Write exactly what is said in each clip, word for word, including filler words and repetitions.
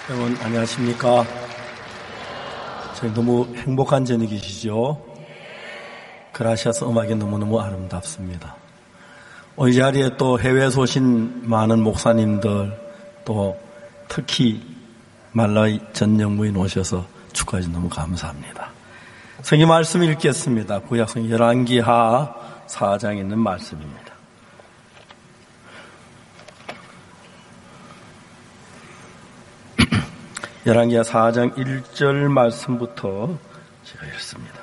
여러분 안녕하십니까? 저희 너무 행복한 저녁이시죠? 그라시아스 음악이 너무너무 아름답습니다. 오늘 이 자리에 또 해외에서 오신 많은 목사님들, 또 특히 말라위 전 영부인 오셔서 축하해 주셔서 너무 감사합니다. 성경 말씀 읽겠습니다. 구약성 열왕기하 사 장에 있는 말씀입니다. 열왕기하 사 장 일 절 말씀부터 제가 읽습니다.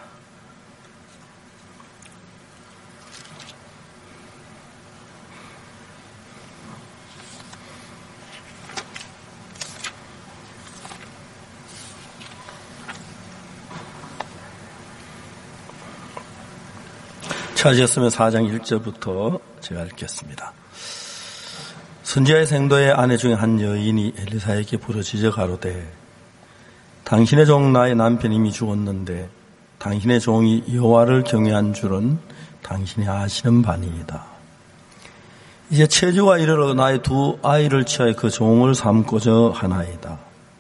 찾으셨으면 사 장 일 절부터 제가 읽겠습니다. 선지자의 생도의 아내 중에 한 여인이 엘리사에게 부르짖어 가로되 당신의 종 나의 남편이 이미 죽었는데 당신의 종이 여호와를 경외한 줄은 당신이 아시는 바니이다. 이제 체주가 이르러 나의 두 아이를 취하여 그 종을 삼고자 하나이다.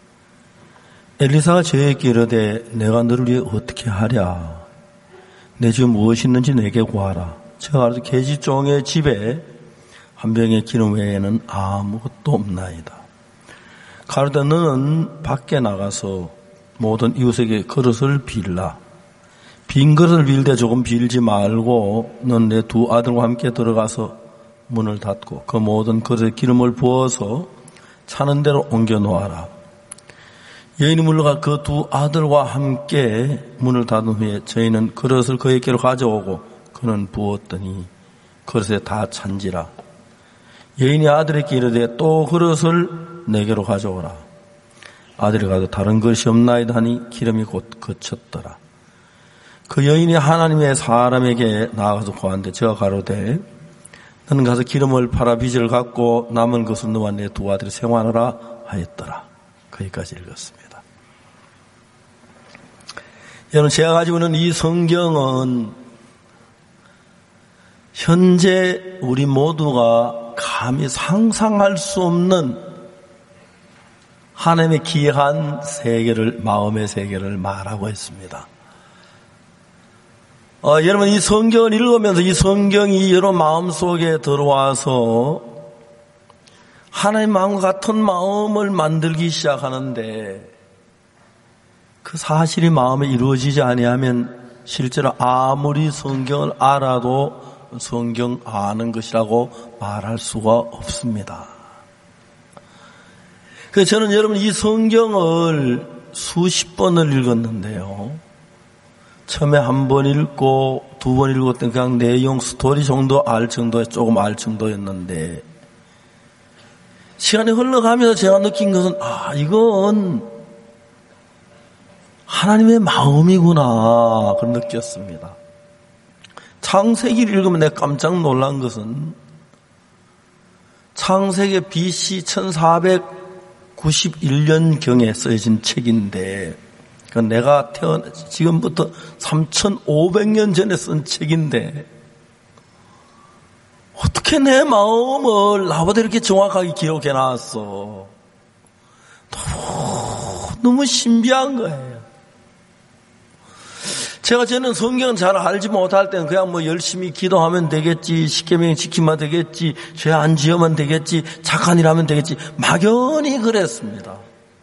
엘리사가 저에게 이르되 내가 너를 위해 어떻게 하랴. 내 집에 무엇이 있는지 내게 구하라. 제가 가로되 계집종의 집에 한 병의 기름 외에는 아무것도 없나이다. 가로되 너는 밖에 나가서 모든 이웃에게 그릇을 빌라. 빈 그릇을 빌되 조금 빌지 말고 넌 내 두 아들과 함께 들어가서 문을 닫고 그 모든 그릇에 기름을 부어서 차는 대로 옮겨 놓아라. 여인이 물러가 그 두 아들과 함께 문을 닫은 후에 저희는 그릇을 그에게로 가져오고 그는 부었더니 그릇에 다 찬지라. 여인이 아들에게 이르되 또 그릇을 내게로 가져오라. 아들이 가도 다른 것이 없나이다 하니 기름이 곧 그쳤더라. 그 여인이 하나님의 사람에게 나아가서 고한데 제가 가로되 너는 가서 기름을 팔아 빚을 갚고 남은 것을 너와 내 두 아들이 생활하라 하였더라. 거기까지 읽었습니다. 여러분, 제가 가지고 있는 이 성경은 현재 우리 모두가 감히 상상할 수 없는 하나님의 기이한 세계를, 마음의 세계를 말하고 있습니다. 어, 여러분, 이 성경을 읽으면서 이 성경이 여러분 마음속에 들어와서 하나님 마음과 같은 마음을 만들기 시작하는데 그 사실이 마음에 이루어지지 아니하면 실제로 아무리 성경을 알아도 성경 아는 것이라고 말할 수가 없습니다. 그래서 저는 여러분 이 성경을 수십 번을 읽었는데요. 처음에 한 번 읽고 두 번 읽을 때 그냥 내용 스토리 정도 알 정도에 조금 알 정도였는데 시간이 흘러가면서 제가 느낀 것은 아 이건 하나님의 마음이구나 그걸 느꼈습니다. 창세기를 읽으면 내가 깜짝 놀란 것은 창세기 비씨 천사백구십일 년경에 쓰여진 책인데 내가 태어나 지금부터 삼천오백 년 전에 쓴 책인데 어떻게 내 마음을 나보다 이렇게 정확하게 기록해 놨어. 너무, 너무 신비한 거예요. 제가 저는 성경은 잘 알지 못할 때는 그냥 뭐 열심히 기도하면 되겠지, 십계명 지키면 되겠지, 죄 안 지으면 되겠지, 착한 일 하면 되겠지, 막연히 그랬습니다.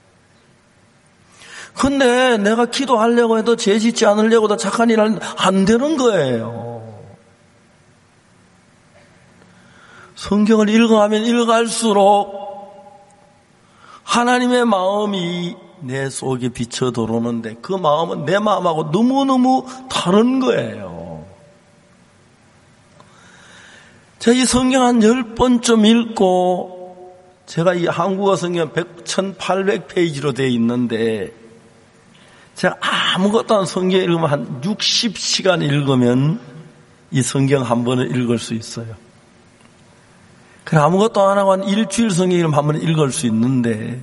근데 내가 기도하려고 해도 죄 짓지 않으려고 해도 착한 일 하면 안 되는 거예요. 성경을 읽어가면 읽을수록 하나님의 마음이 내 속에 비쳐 들어오는데 그 마음은 내 마음하고 너무너무 다른 거예요. 제가 이 성경 한 열 번쯤 읽고 제가 이 한국어 성경 천팔백 페이지로 되어 있는데 제가 아무것도 안 성경 읽으면 한 육십 시간 읽으면 이 성경 한 번을 읽을 수 있어요. 그래 아무것도 안 하고 한 일주일 성경을 한 번 읽을 수 있는데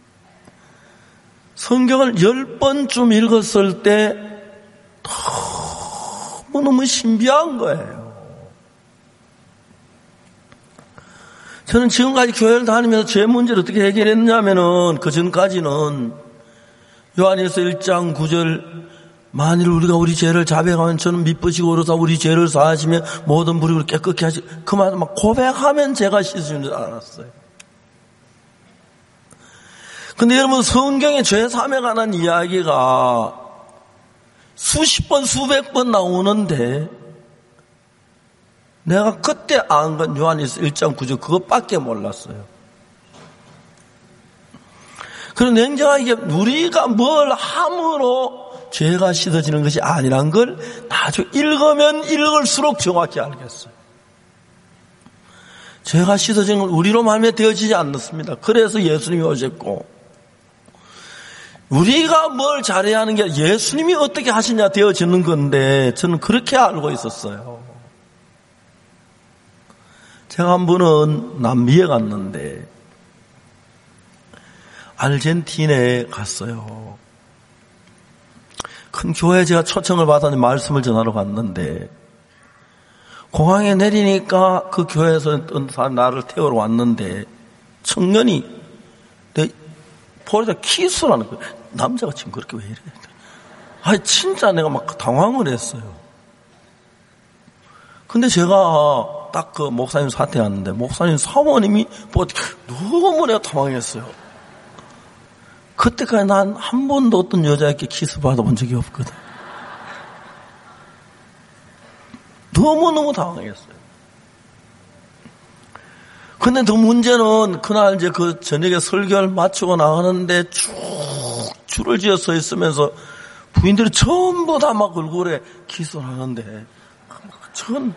성경을 열 번쯤 읽었을 때 너무너무 신비한 거예요. 저는 지금까지 교회를 다니면서 제 문제를 어떻게 해결했냐면은, 그 전까지는 요한일서 일 장 구 절, 만일 우리가 우리 죄를 자백하면 저는 미쁘시고 오로사 우리 죄를 사하시며 모든 불의를 깨끗게 하시, 그 말을 막 고백하면 죄가 씻어지는 줄 알았어요. 근데 여러분, 성경에 죄 사함에 관한 이야기가 수십 번, 수백 번 나오는데, 내가 그때 안 건 요한일서 일 장 구 절 그것밖에 몰랐어요. 그리고 냉정하게 우리가 뭘 함으로 죄가 씻어지는 것이 아니란 걸 나중에 읽으면 읽을수록 정확히 알겠어요. 죄가 씻어지는 건 우리로 말미암아 되어지지 않습니다. 그래서 예수님이 오셨고, 우리가 뭘 잘해야 하는 게 예수님이 어떻게 하시냐 되어지는 건데, 저는 그렇게 알고 있었어요. 제가 한 번은 남미에 갔는데 아르헨티나에 갔어요. 큰 교회에 제가 초청을 받아서 말씀을 전하러 갔는데, 공항에 내리니까 그 교회에서 어떤 사람 나를 태우러 왔는데, 청년이 내 볼에다 키스를 하는 거예요. 남자가 지금 그렇게 왜 이래? 아니 진짜 내가 막 당황을 했어요. 근데 제가 딱 그 목사님 사퇴하는데, 목사님 사모님이 뭐 너무 내가 당황했어요. 그때까지 난 한 번도 어떤 여자에게 키스 받아본 적이 없거든. 너무너무 당황했어요. 근데 더 문제는 그날 이제 그 저녁에 설교를 마치고 나가는데 쭉 줄을 지어 서 있으면서 부인들이 전부 다 막 얼굴에 키스를 하는데, 전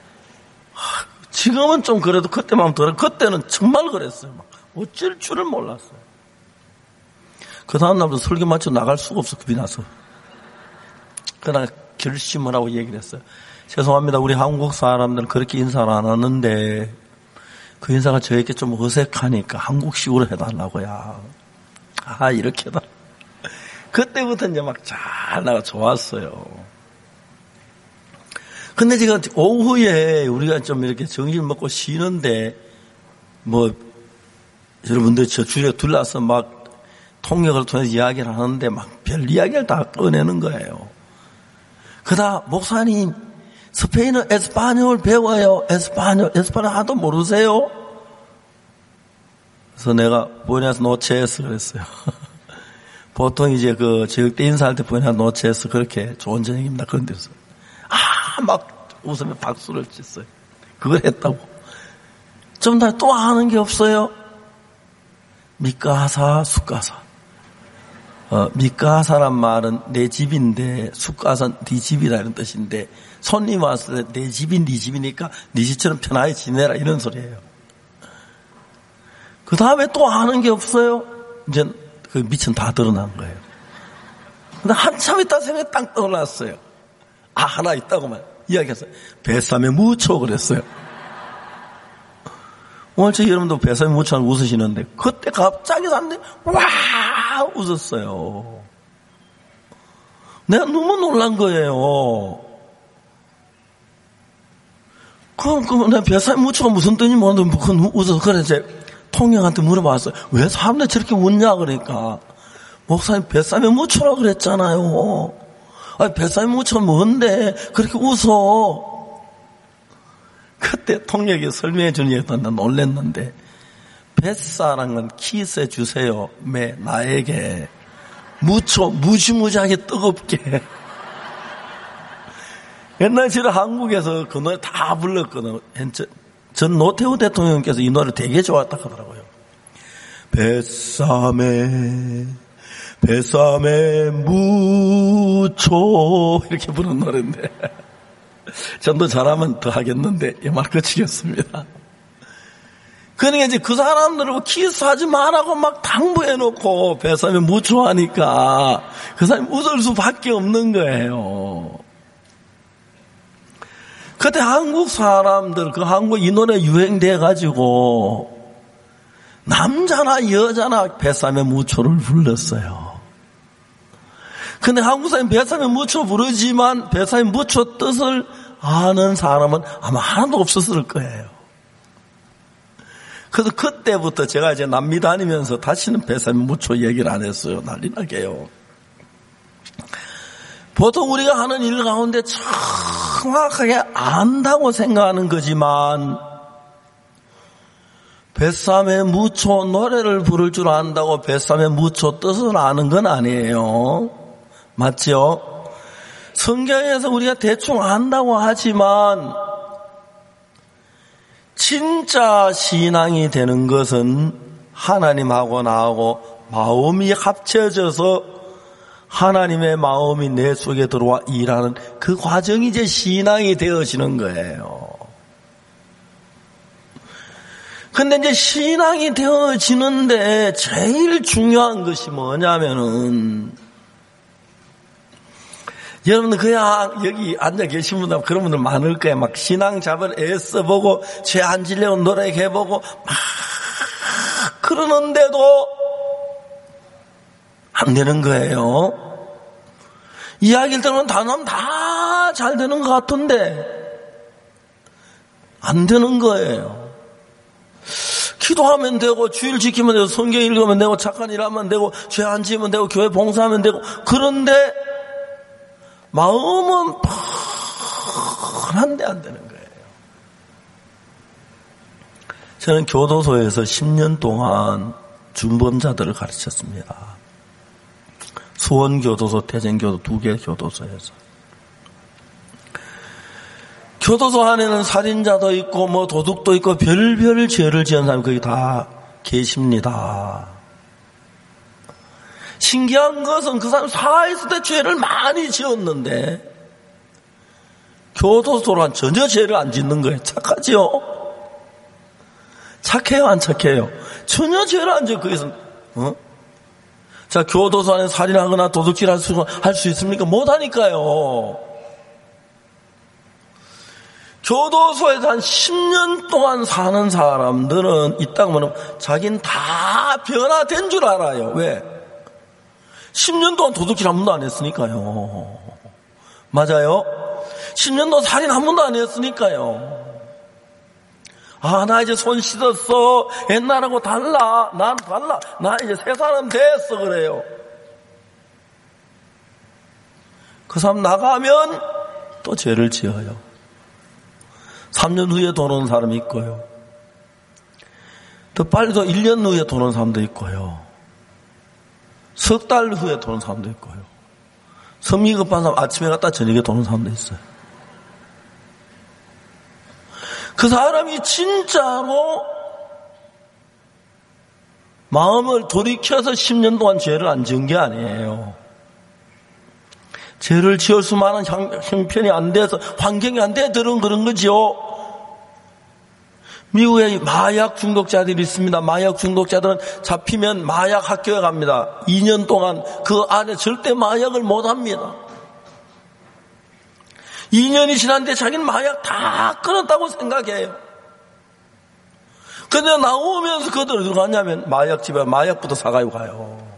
지금은 좀 그래도 그때만 덜, 그때는 정말 그랬어요. 막 어쩔 줄을 몰랐어요. 그 다음날부터 설교 마치고 나갈 수가 없어, 겁이 나서. 그날 결심을 하고 얘기를 했어요. 죄송합니다. 우리 한국 사람들은 그렇게 인사를 안 하는데 그 인사가 저에게 좀 어색하니까 한국식으로 해달라고요. 아, 이렇게 해달라. 그때부터 이제 막 잘 나가 좋았어요. 근데 제가 오후에 우리가 좀 이렇게 정신 먹고 쉬는데, 뭐, 여러분들 저 주위에 둘러서 막 통역을 통해서 이야기를 하는데 막 별 이야기를 다 꺼내는 거예요. 그다 목사님, 스페인어 에스파뇰 배워요. 에스파뇰, 에스파뇰 하도 모르세요? 그래서 내가 부에노스 노체스 그랬어요. 보통 이제 그 저녁 때 인사할 때 부에노스 노체스 그렇게 좋은 저녁입니다. 그런 데서. 아, 막 웃으며 박수를 쳤어요. 그걸 했다고. 좀 더 또 아는 게 없어요? 미카사, 숫가사. 어, 미카사란 말은 내 집인데, 숫가사는 네 집이라는 뜻인데, 손님 왔을 때 내 집이 네 집이니까 네 집처럼 편하게 지내라, 이런 소리예요. 그 다음에 또 아는 게 없어요? 이제 그 미천 다 드러난 거예요. 근데 한참 있다 생각에 딱 떠올랐어요. 아, 하나 있다고만 이야기했어요. 뱃삼에 무초 그랬어요. 오늘 저 여러분도 뱃삼에 무초하고 웃으시는데, 그때 갑자기 샀는데 와 웃었어요. 내가 너무 놀란 거예요. 그럼, 그럼 내가 뱃삼에 무초가 무슨 뜻인지 모르는데 그건 웃어서, 그래 제 통역한테 물어봤어요. 왜 사람들이 저렇게 웃냐 그러니까, 목사님 뱃삼에 무초라고 그랬잖아요. 아니, 뱃삼에 무초가 뭔데 그렇게 웃어? 그때 통역이 설명해 주니까 난 놀랬는데, 뱃사랑은 키스해 주세요. 매 나에게 무초 무지무지하게 뜨겁게. 옛날 제가 한국에서 그 노래 다 불렀거든. 전 노태우 대통령께서 이 노래 되게 좋았다 하더라고요. 뱃삼에 뱃삼에 무초 이렇게 부르는 노래인데, 전도 잘하면 더 하겠는데 이 말 끝이겠습니다. 그러니까 이제 그 사람들을 키스하지 말라고 막 당부해놓고 뱃삼에 무초하니까 그 사람이 웃을 수밖에 없는 거예요. 그때 한국 사람들, 그 한국 이 노래 유행돼가지고 남자나 여자나 뱃삼에 무초를 불렀어요. 근데 한국 사람이 뱃삼에 무초 부르지만 뱃삼에 무초 뜻을 아는 사람은 아마 하나도 없었을 거예요. 그래서 그때부터 제가 이제 남미 다니면서 다시는 배삼의 무초 얘기를 안 했어요. 난리 나게요. 보통 우리가 하는 일 가운데 정확하게 안다고 생각하는 거지만 뱃삼의 무초 노래를 부를 줄 안다고 뱃삼의 무초 뜻을 아는 건 아니에요. 맞죠? 성경에서 우리가 대충 안다고 하지만 진짜 신앙이 되는 것은 하나님하고 나하고 마음이 합쳐져서 하나님의 마음이 내 속에 들어와 일하는 그 과정이 이제 신앙이 되어지는 거예요. 근데 이제 신앙이 되어지는데 제일 중요한 것이 뭐냐면은 여러분들 그냥 여기 앉아 계신 분들 그런 분들 많을 거예요. 막 신앙 잡을 애써보고 죄 안 지려고 노력해보고 막 그러는데도 안 되는 거예요. 이야기를 들으면 단어는 다 잘 되는 것 같은데 안 되는 거예요. 기도하면 되고 주일 지키면 되고 성경 읽으면 되고 착한 일 하면 되고 죄 안 지으면 되고 교회 봉사하면 되고 그런데 마음은 뻔한데 안 되는 거예요. 저는 교도소에서 십 년 동안 중범자들을 가르쳤습니다. 수원교도소, 태전교도 두 개 교도소에서. 교도소 안에는 살인자도 있고 뭐 도둑도 있고 별별 죄를 지은 사람이 거기 다 계십니다. 신기한 것은 그 사람 살아있을 때 죄를 많이 지었는데 교도소란 전혀 죄를 안 짓는 거예요. 착하지요? 착해요, 안 착해요? 전혀 죄를 안 지어. 거기서 어? 자, 교도소 안에 살인하거나 도둑질 할 수, 할 수 있습니까? 못하니까요. 교도소에서 한 십 년 동안 사는 사람들은 있다고 하면 자기는 다 변화된 줄 알아요. 왜? 십 년 동안 도둑질 한 번도 안 했으니까요. 맞아요? 십 년 동안 살인 한 번도 안 했으니까요. 아, 나 이제 손 씻었어. 옛날하고 달라. 난 달라. 나 이제 새 사람 됐어. 그래요. 그 사람 나가면 또 죄를 지어요. 삼 년 후에 돌아오는 사람이 있고요. 더 빨리 더 일 년 후에 돌아오는 사람도 있고요. 석 달 후에 도는 사람도 있고요. 성미 급한 사람 아침에 갔다 저녁에 도는 사람도 있어요. 그 사람이 진짜로 마음을 돌이켜서 십 년 동안 죄를 안 지은 게 아니에요. 죄를 지을 수만한 형편이 안 돼서 환경이 안 돼서 그런 거죠. 미국에 마약 중독자들이 있습니다. 마약 중독자들은 잡히면 마약 학교에 갑니다. 이 년 동안 그 안에 절대 마약을 못 합니다. 이 년이 지났는데 자기는 마약 다 끊었다고 생각해요. 근데 나오면서 그들 어디로 가냐면 마약집에 마약부터 사가지고 가요.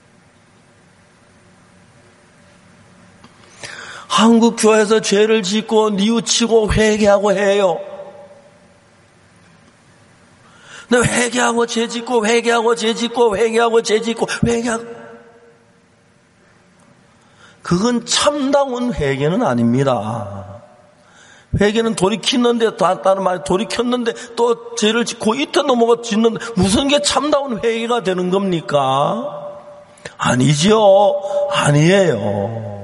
한국 교회에서 죄를 짓고 뉘우치고 회개하고 해요. 근데 회개하고 죄 짓고 회개하고 죄 짓고 회개하고 죄 짓고 회개하고 그건 참다운 회개는 아닙니다. 회개는 돌이키는데 다른 말이 돌이켰는데 또 죄를 짓고 이틀 넘어가 짓는데 무슨 게 참다운 회개가 되는 겁니까? 아니죠. 아니에요.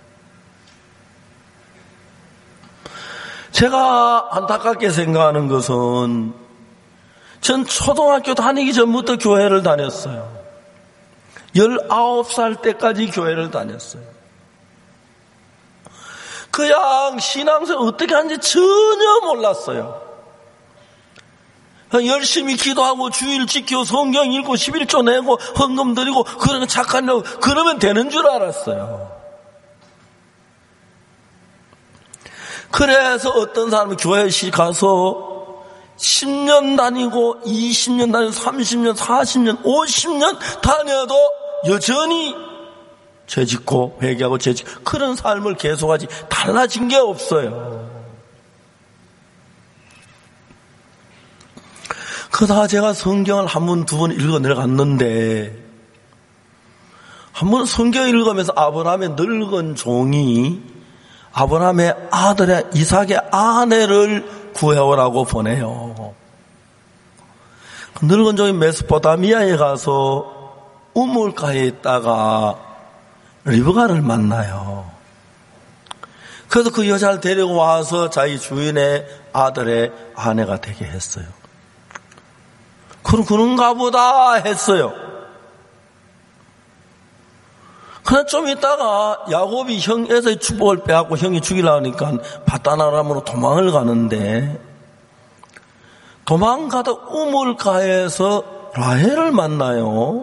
제가 안타깝게 생각하는 것은 전 초등학교 다니기 전부터 교회를 다녔어요. 열아홉 살 때까지 교회를 다녔어요. 그냥 신앙생활 어떻게 하는지 전혀 몰랐어요. 열심히 기도하고 주일 지키고 성경 읽고 십일조 내고 헌금 드리고 그러면 착한 일 그러면 되는 줄 알았어요. 그래서 어떤 사람이 교회에 가서 십 년 다니고 이십 년 다니고 삼십 년 사십 년 오십 년 다녀도 여전히 죄 짓고 회개하고 죄 짓고 그런 삶을 계속하지 달라진 게 없어요. 그러다가 제가 성경을 한 번, 두 번 읽어 내려갔는데, 한 번 성경 읽으면서 아브라함의 늙은 종이 아브라함의 아들의 이삭의 아내를 구해오라고 보내요. 늙은 종이 메소포타미아에 가서 우물가에 있다가 리브가를 만나요. 그래서 그 여자를 데리고 와서 자기 주인의 아들의 아내가 되게 했어요. 그럼 그런가 보다 했어요. 그러나 좀 있다가 야곱이 형 에서의 축복을 빼앗고 형이 죽이려고 하니까 바다나람으로 도망을 가는데, 도망가다 우물가에서 라헬을 만나요.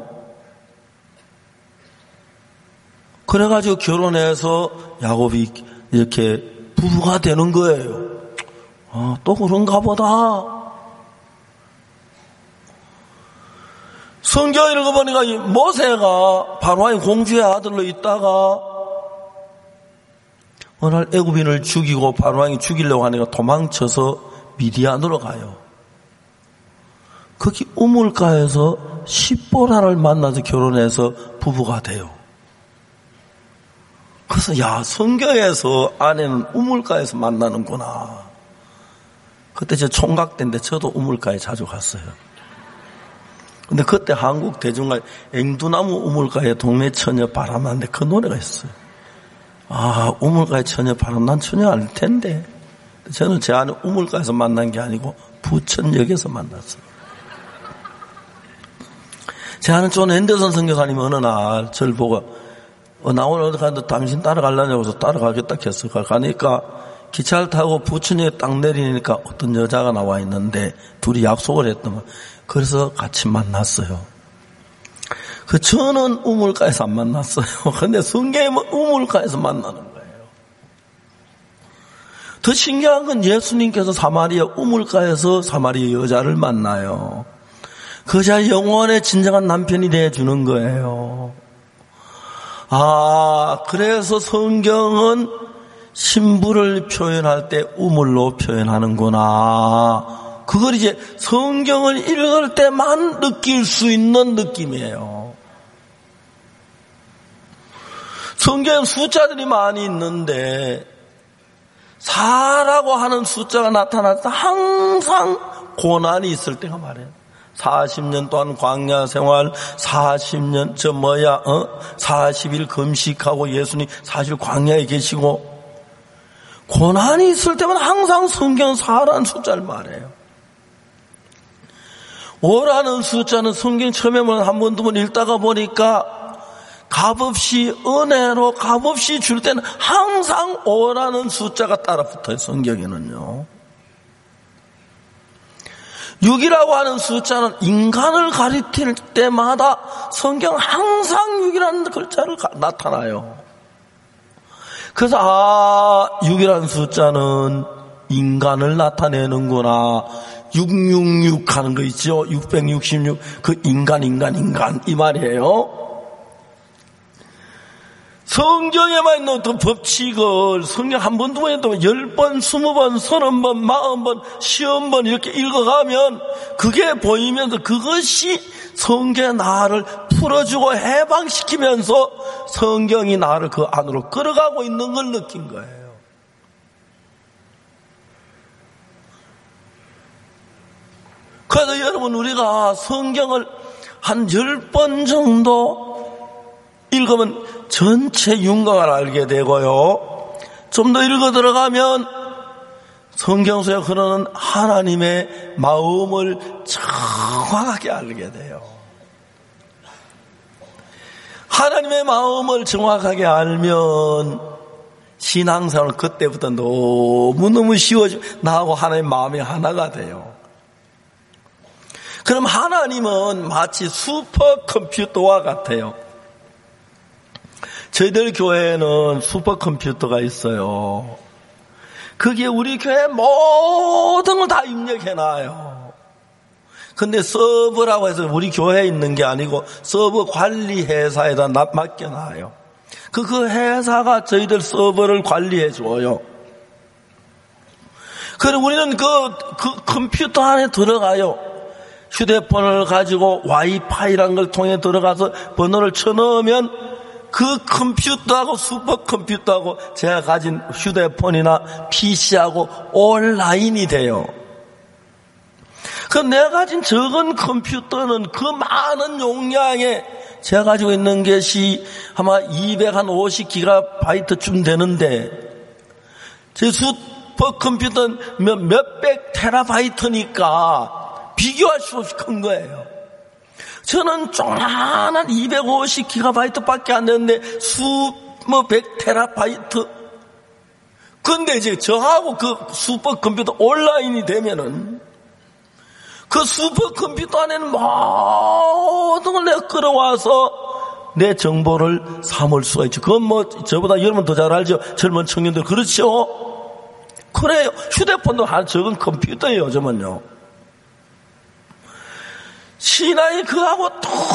그래가지고 결혼해서 야곱이 이렇게 부부가 되는 거예요. 아, 또 그런가 보다. 성경 읽어보니까 모세가 바로의 공주의 아들로 있다가 어느 날 애굽인을 죽이고 바로왕이 죽이려고 하니까 도망쳐서 미디안으로 가요. 거기 우물가에서 십보라를 만나서 결혼해서 부부가 돼요. 그래서 야, 성경에서 아내는 우물가에서 만나는구나. 그때 저 총각 때인데 저도 우물가에 자주 갔어요. 근데 그때 한국 대중가에 앵두나무 우물가에 동네 처녀 바람하는데 그 노래가 있어요. 아, 우물가에 처녀 바람, 난 처녀 알 텐데. 저는 제 아내 우물가에서 만난 게 아니고 부천역에서 만났어요. 제 아는 존 앤더슨 선교사님이 어느 날 저를 보고 어, 나 오늘 어디 가는데 당신 따라가려냐고 해서 따라가겠다 했어. 가니까 기차를 타고 부천역에 딱 내리니까 어떤 여자가 나와 있는데 둘이 약속을 했더만. 그래서 같이 만났어요. 그 저는 우물가에서 안 만났어요. 근데 성경은 우물가에서 만나는 거예요. 더 신기한 건 예수님께서 사마리아 우물가에서 사마리아 여자를 만나요. 그 여자 영원의 진정한 남편이 되어주는 거예요. 아, 그래서 성경은 신부를 표현할 때 우물로 표현하는구나. 그걸 이제 성경을 읽을 때만 느낄 수 있는 느낌이에요. 성경 숫자들이 많이 있는데 사라고 하는 숫자가 나타날 때 항상 고난이 있을 때가 말이에요. 사십 년 동안 광야 생활, 사십 년 저 뭐야 어? 사십 일 금식하고 예수님 사십 일 광야에 계시고, 고난이 있을 때만 항상 성경 사라는 숫자를 말해요. 오라는 숫자는 성경 처음에만 한 번, 두 번 읽다가 보니까 값없이 은혜로 값없이 줄 때는 항상 오라는 숫자가 따라 붙어요. 성경에는요. 육이라고 하는 숫자는 인간을 가리킬 때마다 성경 항상 육이라는 글자를 나타나요. 그래서 아, 육이라는 숫자는 인간을 나타내는구나. 육육육 하는 거 있죠. 육백육십육. 그 인간 인간 인간 이 말이에요. 성경에만 있는 어떤 법칙을 성경 한 번, 두 번, 또 열 번, 스무 번, 서른 번, 마흔 번, 시험 번 이렇게 읽어가면 그게 보이면서 그것이 성경의 나를 풀어주고 해방시키면서 성경이 나를 그 안으로 끌어가고 있는 걸 느낀 거예요. 그래서 여러분, 우리가 성경을 한 열 번 정도 읽으면 전체 윤곽을 알게 되고요. 좀 더 읽어 들어가면 성경 속에 흐르는 하나님의 마음을 정확하게 알게 돼요. 하나님의 마음을 정확하게 알면 신앙생활은 그때부터 너무너무 쉬워지고 나하고 하나님의 마음이 하나가 돼요. 그럼 하나님은 마치 슈퍼컴퓨터와 같아요. 저희들 교회에는 슈퍼컴퓨터가 있어요. 그게 우리 교회 모든 걸 다 입력해놔요. 근데 서버라고 해서 우리 교회에 있는 게 아니고 서버 관리 회사에다 맡겨놔요. 그, 그 회사가 저희들 서버를 관리해줘요. 그럼 우리는 그, 그 컴퓨터 안에 들어가요. 휴대폰을 가지고 와이파이란 걸 통해 들어가서 번호를 쳐넣으면 그 컴퓨터하고 슈퍼컴퓨터하고 제가 가진 휴대폰이나 피씨하고 온라인이 돼요. 그 내가 가진 적은 컴퓨터는 그 많은 용량에 제가 가지고 있는 것이 아마 이백오십 기가바이트쯤 되는데 제 슈퍼컴퓨터는 몇, 몇백 테라바이트니까 비교할 수 없이 큰 거예요. 저는 조그만한 이백오십 기가바이트밖에 안 되는데 수뭐 백 테라바이트. 근데 이제 저하고 그 슈퍼컴퓨터 온라인이 되면은 그 슈퍼컴퓨터 안에는 모든 걸 내가 끌어와서 내 정보를 삼을 수가 있죠. 그건 뭐 저보다 여러분 더 잘 알죠. 젊은 청년들 그렇죠. 그래요. 휴대폰도 한 적은 컴퓨터예요. 요즘은요. 신앙이 그하고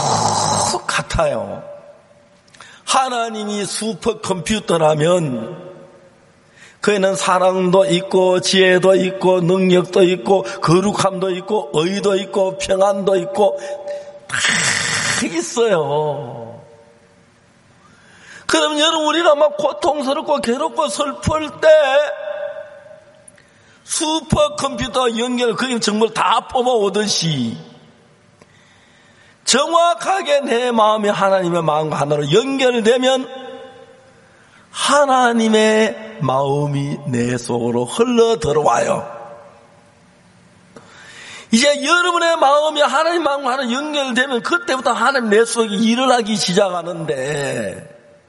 똑같아요. 하나님이 슈퍼컴퓨터라면 그에는 사랑도 있고 지혜도 있고 능력도 있고 거룩함도 있고 의도 있고 평안도 있고 다 있어요. 그럼 여러분 우리가 막 고통스럽고 괴롭고 슬플 때 슈퍼컴퓨터 연결 그림 정보를 다 뽑아오듯이 정확하게 내 마음이 하나님의 마음과 하나로 연결되면 하나님의 마음이 내 속으로 흘러 들어와요. 이제 여러분의 마음이 하나님 마음과 하나 연결되면 그때부터 하나님 내 속에 일을 하기 시작하는데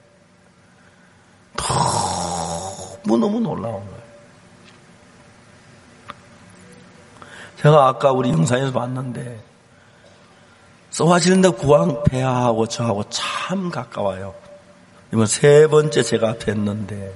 너무너무 놀라운 거예요. 제가 아까 우리 영상에서 봤는데 스와질랜드 국왕 폐하하고 저하고 참 가까워요. 이번 세 번째 제가 뵀는데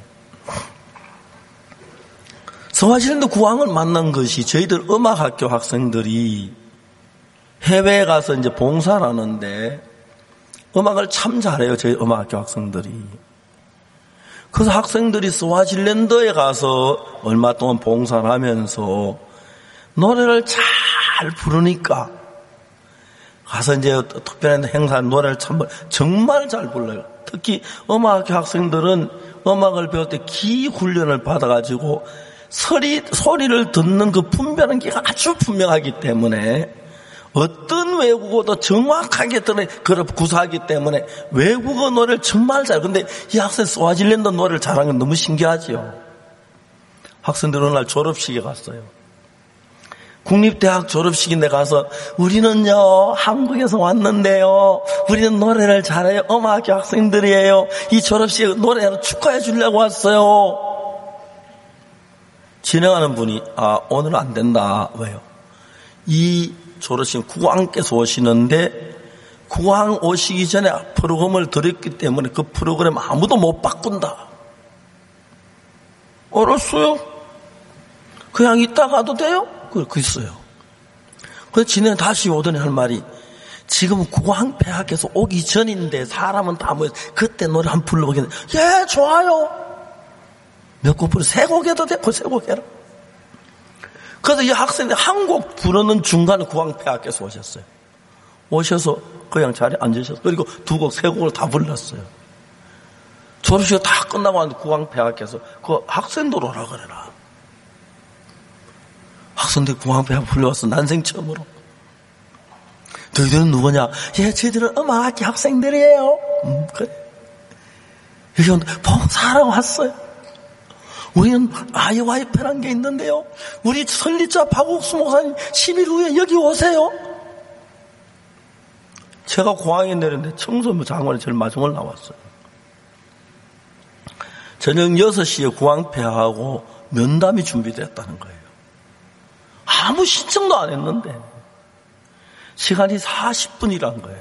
스와질랜드 국왕을 만난 것이 저희들 음악학교 학생들이 해외에 가서 이제 봉사를 하는데 음악을 참 잘해요. 저희 음악학교 학생들이. 그래서 학생들이 스와질랜드에 가서 얼마 동안 봉사를 하면서 노래를 잘 부르니까 가서 이제 특별한 행사 노래를 참 정말 잘 불러요. 특히 음악학교 학생들은 음악을 배울 때 기 훈련을 받아가지고 소리, 소리를 듣는 그 분별하는 기가 아주 분명하기 때문에 어떤 외국어도 정확하게 들어, 그걸 구사하기 때문에 외국어 노래를 정말 잘. 근데 이 학생 스와질랜드 노래를 잘하는 건 너무 신기하지요. 학생들 어느 날 졸업식에 갔어요. 국립대학 졸업식인데 가서 우리는요 한국에서 왔는데요 우리는 노래를 잘해요. 음악학교 학생들이에요. 이 졸업식에 노래를 축하해 주려고 왔어요. 진행하는 분이 아 오늘은 안 된다. 왜요? 이 졸업식 국왕께서 오시는데 국왕 오시기 전에 프로그램을 드렸기 때문에 그 프로그램 아무도 못 바꾼다. 알았어요. 그냥 이따 가도 돼요? 그 있어요. 그래서 진행 다시 오더니 할 말이 지금 국왕 폐하께서 오기 전인데 사람은 다 모여 그때 노래 한 불러보겠네. 예 좋아요. 몇 곡 부르 세 곡 해도 돼? 그 세 곡 해라. 그래서 이 학생들이 한 곡 부르는 중간에 국왕 폐하께서 오셨어요. 오셔서 그냥 자리에 앉으셨어요. 그리고 두 곡 세 곡을 다 불렀어요. 졸업식이 다 끝나고 왔는데 국왕 폐하께서 그 학생들 오라 그래라. 학생들 국왕폐하 불러왔어. 난생 처음으로. 너희들은 누구냐? 예, 저희들은 음악학교 학생들이에요. 음, 그래. 여기 온다. 봉사하러 왔어요. 우리는 아이와이프라는 게 있는데요. 우리 설립자 박옥수 목사님 십 일 후에 여기 오세요. 제가 공항에 내렸는데 청소부 장관이 제일 마지막으로 나왔어요. 저녁 여섯 시에 국왕폐하하고 면담이 준비됐다는 거예요. 아무 신청도 안 했는데 시간이 사십 분이란 거예요.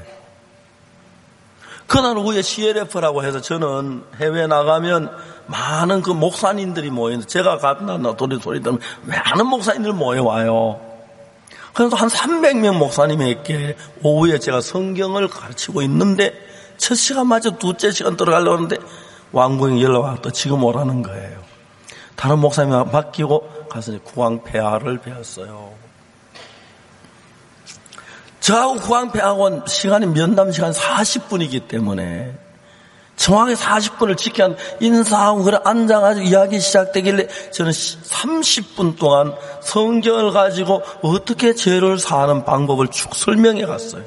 그날 오후에 씨엘에프라고 해서 저는 해외 나가면 많은 그 목사님들이 모여있는데 제가 갔나 소리 소리 들으면 많은 목사님들 모여와요. 그래서 한 삼백 명 목사님에게 오후에 제가 성경을 가르치고 있는데 첫 시간 맞아 둘째 시간 들어가려고 하는데 왕궁이 연락 와서 지금 오라는 거예요. 다른 목사님한테 맡기고 가서 국왕폐하를 배웠어요. 저하고 구황폐하고는 시간이 면담 시간 사십 분이기 때문에 정확히 사십 분을 지켜야 인사하고 그래 앉아가지고 이야기 시작되길래 저는 삼십 분 동안 성경을 가지고 어떻게 죄를 사는 방법을 쭉 설명해 갔어요.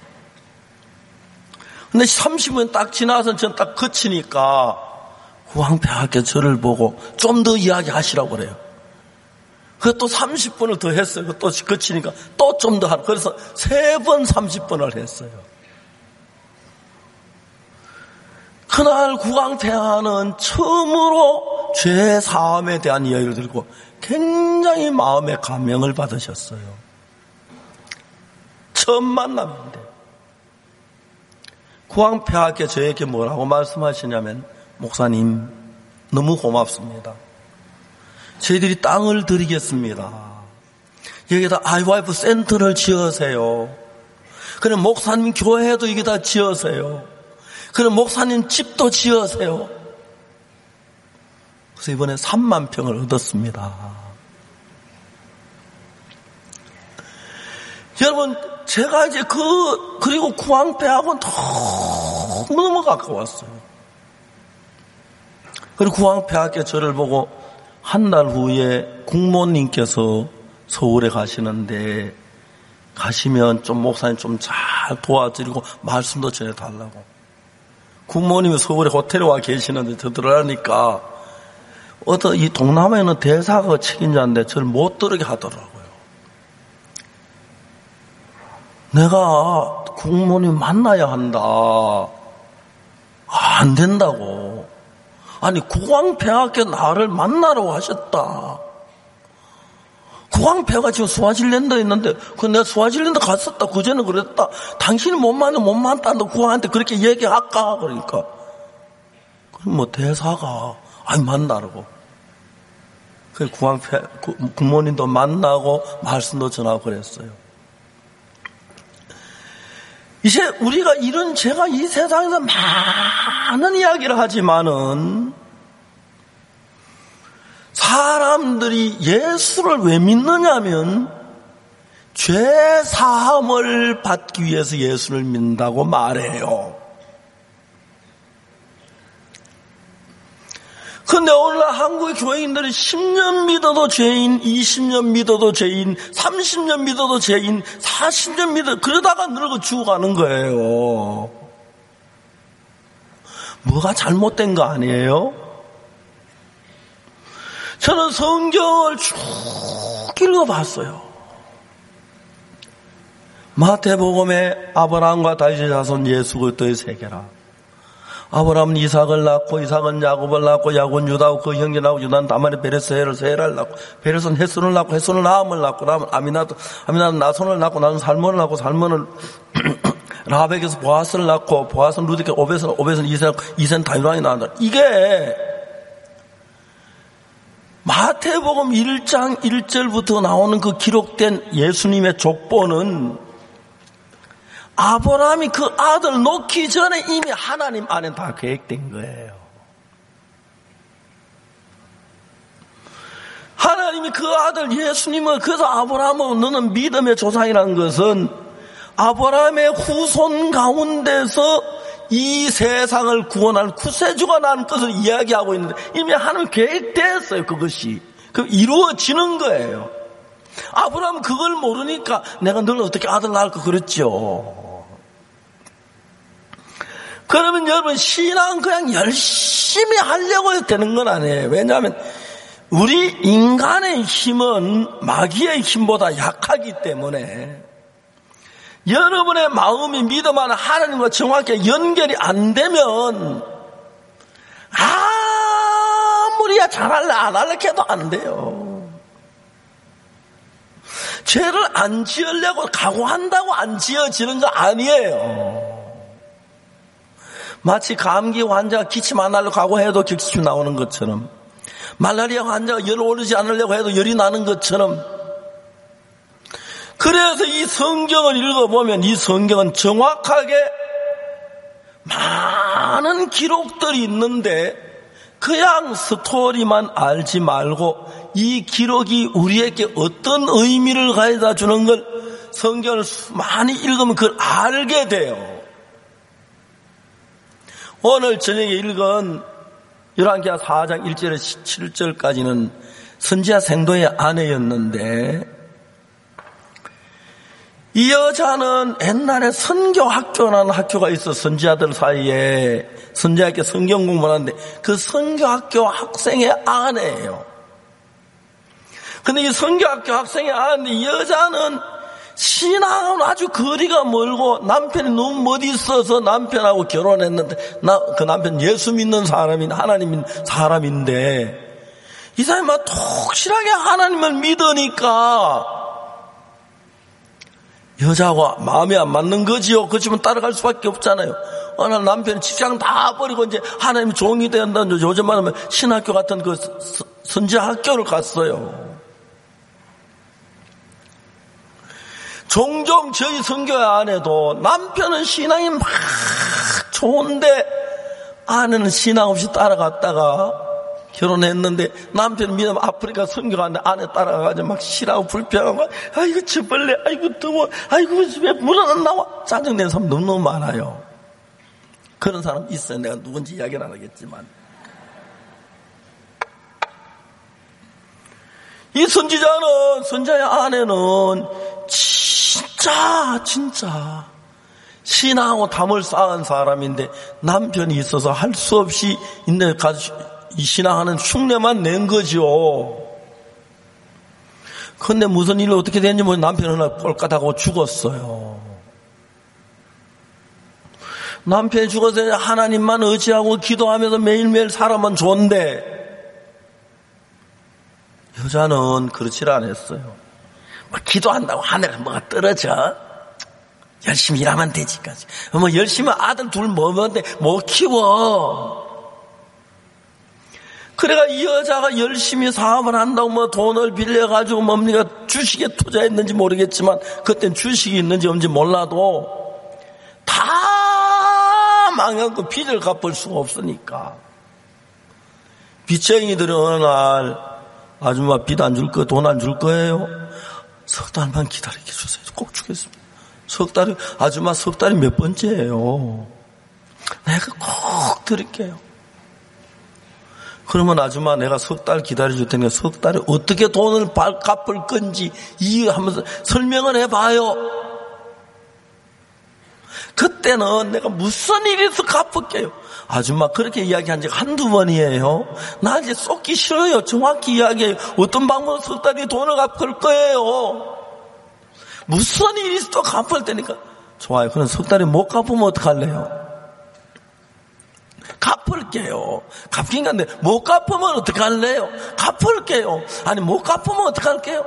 근데 삼십 분 딱 지나서 저는 딱 그치니까 구황폐하께 저를 보고 좀 더 이야기하시라고 그래요. 그래서 또 삼십 분을 더 했어요. 또 그치니까 또 좀 더 하고 그래서 세 번 삼십 분을 했어요. 그날 구황폐하는 처음으로 죄 사함에 대한 이야기를 들고 굉장히 마음에 감명을 받으셨어요. 처음 만남인데 구황폐하께 저에게 뭐라고 말씀하시냐면, 목사님 너무 고맙습니다. 저희들이 땅을 드리겠습니다. 여기다 아이와이프 센터를 지으세요. 그럼 목사님 교회도 여기다 지으세요. 그럼 목사님 집도 지으세요. 그래서 이번에 삼만 평을 얻었습니다. 여러분, 제가 이제 그, 그리고 구황폐하고는 너무너무 가까웠어요. 그리고 구황폐하께 저를 보고 한 달 후에 국모님께서 서울에 가시는데, 가시면 좀 목사님 좀 잘 도와드리고 말씀도 전해달라고. 국모님이 서울에 호텔에 와 계시는데 저 들어가니까 어떤 이 동남아에 있는 대사가 책임자인데 저를 못 들어게 하더라고요. 내가 국모님 만나야 한다. 아, 안 된다고. 아니, 구황폐하께 나를 만나라고 하셨다. 구황폐하가 지금 스와질랜드에 있는데, 그 내가 스와질랜드 갔었다. 그전에 그랬다. 당신이 못 만나, 못 만난다. 구황한테 그렇게 얘기할까? 그러니까. 그럼 뭐 대사가, 아니, 만나라고. 그 구황폐, 부모님도 만나고, 말씀도 전하고 그랬어요. 이제 우리가 이런, 제가 이 세상에서 많은 이야기를 하지만은, 사람들이 예수를 왜 믿느냐면 죄 사함을 받기 위해서 예수를 믿는다고 말해요. 그런데 오늘날 한국의 교회인들이 십 년 믿어도 죄인, 이십 년 믿어도 죄인, 삼십 년 믿어도 죄인, 사십 년 믿어도 그러다가 늙어 죽어가는 거예요. 뭐가 잘못된 거 아니에요? 저는 성경을 쭉 읽어봤어요. 마태복음에 아브라함과 다윗의 자손 예수 그리스도의 세계라. 아브라함은 이삭을 낳고, 이삭은 야곱을 낳고, 야곱은 유다고 그 형제 낳고, 유다는 다말의 베레스를 세라를 낳고, 베레스는 헤손을 낳고, 헤손은 라함을 낳고, 라함은 아미나도, 아미나는 나손을 낳고, 나는 살몬을 낳고, 살몬은 라합에게서 보아스를 낳고, 보아스는 루디께 오벳은 오벳은 이세를 낳고, 이세는 다윗왕이 낳는다. 이게 마태복음 일 장 일 절부터 나오는 그 기록된 예수님의 족보는 아브라함이 그 아들 놓기 전에 이미 하나님 안에 다 계획된 거예요. 하나님이 그 아들 예수님을, 그래서 아브라함은 너는 믿음의 조상이라는 것은 아브라함의 후손 가운데서 이 세상을 구원할 구세주가 나는 것을 이야기하고 있는데 이미 하나님 계획됐어요. 그것이 그 이루어지는 거예요. 아브라함은 그걸 모르니까 내가 널 어떻게 아들 낳을까 그랬죠. 그러면 여러분, 신앙 그냥 열심히 하려고 해도 되는 건 아니에요. 왜냐하면 우리 인간의 힘은 마귀의 힘보다 약하기 때문에 여러분의 마음이 믿음 안에 하나님과 정확하게 연결이 안 되면 아무리 잘할래 안 할래 해도 안 돼요. 죄를 안 지으려고 각오한다고 안 지어지는 거 아니에요. 마치 감기 환자가 기침 안 하려고 각오해도 기침 나오는 것처럼, 말라리아 환자가 열 오르지 않으려고 해도 열이 나는 것처럼, 그래서 이 성경을 읽어보면 이 성경은 정확하게 많은 기록들이 있는데 그냥 스토리만 알지 말고 이 기록이 우리에게 어떤 의미를 가져다 주는 걸 성경을 많이 읽으면 그걸 알게 돼요. 오늘 저녁에 읽은 열왕기하 사 장 일 절에서 칠 절까지는 선지자 생도의 아내였는데, 이 여자는 옛날에 선교학교라는 학교가 있어. 선지자들 사이에 선지자께 성경 공부를 하는데 그 선교학교 학생의 아내예요. 근데 이 선교학교 학생의 아내인데 이 여자는 신앙은 아주 거리가 멀고 남편이 너무 멋있어서 남편하고 결혼했는데, 나, 그 남편 예수 믿는 사람인 하나님 믿는 사람인데 이 사람이 막 독실하게 하나님을 믿으니까 여자와 마음이 안 맞는 거지요. 그렇지만 따라갈 수밖에 없잖아요. 어느 날 남편이 직장 다 버리고 이제 하나님 종이 된다는, 요즘 말하면 신학교 같은 그 선지자 학교를 갔어요. 종종 저희 선교회 안에도 남편은 신앙이 막 좋은데 아내는 신앙 없이 따라갔다가 결혼했는데 남편 믿으면 아프리카 선교 갔는데 아내 따라가가지고 막 싫어하고 불평하고, 아이고 저 벌레, 아이고 더워, 아이고 집에 물은 안 나와, 짜증내는 사람 너무너무 많아요. 그런 사람 있어요. 내가 누군지 이야기는 안 하겠지만. 이 선지자는, 선지자의 아내는 진짜 진짜 신앙하고 담을 쌓은 사람인데 남편이 있어서 할 수 없이 있네 가지고 이 신앙하는 흉내만 낸 거죠. 그런데 무슨 일로 어떻게 됐는지 모르겠는데 남편은 하나 꼴깍하고 죽었어요. 남편이 죽어서 하나님만 의지하고 기도하면서 매일매일 살아만 좋은데 여자는 그렇지 않았어요. 뭐 기도한다고 하늘에 뭐가 떨어져? 열심히 일하면 되지까지. 뭐 열심히 아들 둘 뭐는데 뭐 키워? 그래가 이 여자가 열심히 사업을 한다고 뭐 돈을 빌려가지고 뭡니까 주식에 투자했는지 모르겠지만 그땐 주식이 있는지 없는지 몰라도 다 망하고 빚을 갚을 수가 없으니까 빚쟁이들은 어느 날 아줌마 빚 안 줄 거, 돈 안 줄 거예요? 석 달만 기다리게 해주세요. 꼭 주겠습니다. 석 달이, 아줌마 석 달이 몇 번째예요? 내가 꼭 드릴게요. 그러면 아줌마 내가 석 달 기다려줄 테니까 석 달에 어떻게 돈을 갚을 건지 이해하면서 설명을 해봐요. 그때는 내가 무슨 일이 있어 갚을게요. 아줌마 그렇게 이야기한 적 한두 번이에요. 나 이제 쏟기 싫어요. 정확히 이야기해요. 어떤 방법으로 석 달이 돈을 갚을 거예요. 무슨 일이 있어 갚을 테니까. 좋아요. 그럼 석 달에 못 갚으면 어떡할래요? 갚을게요. 갚긴 간데 못 갚으면 어떡할래요? 갚을게요. 아니 못 갚으면 어떡할게요?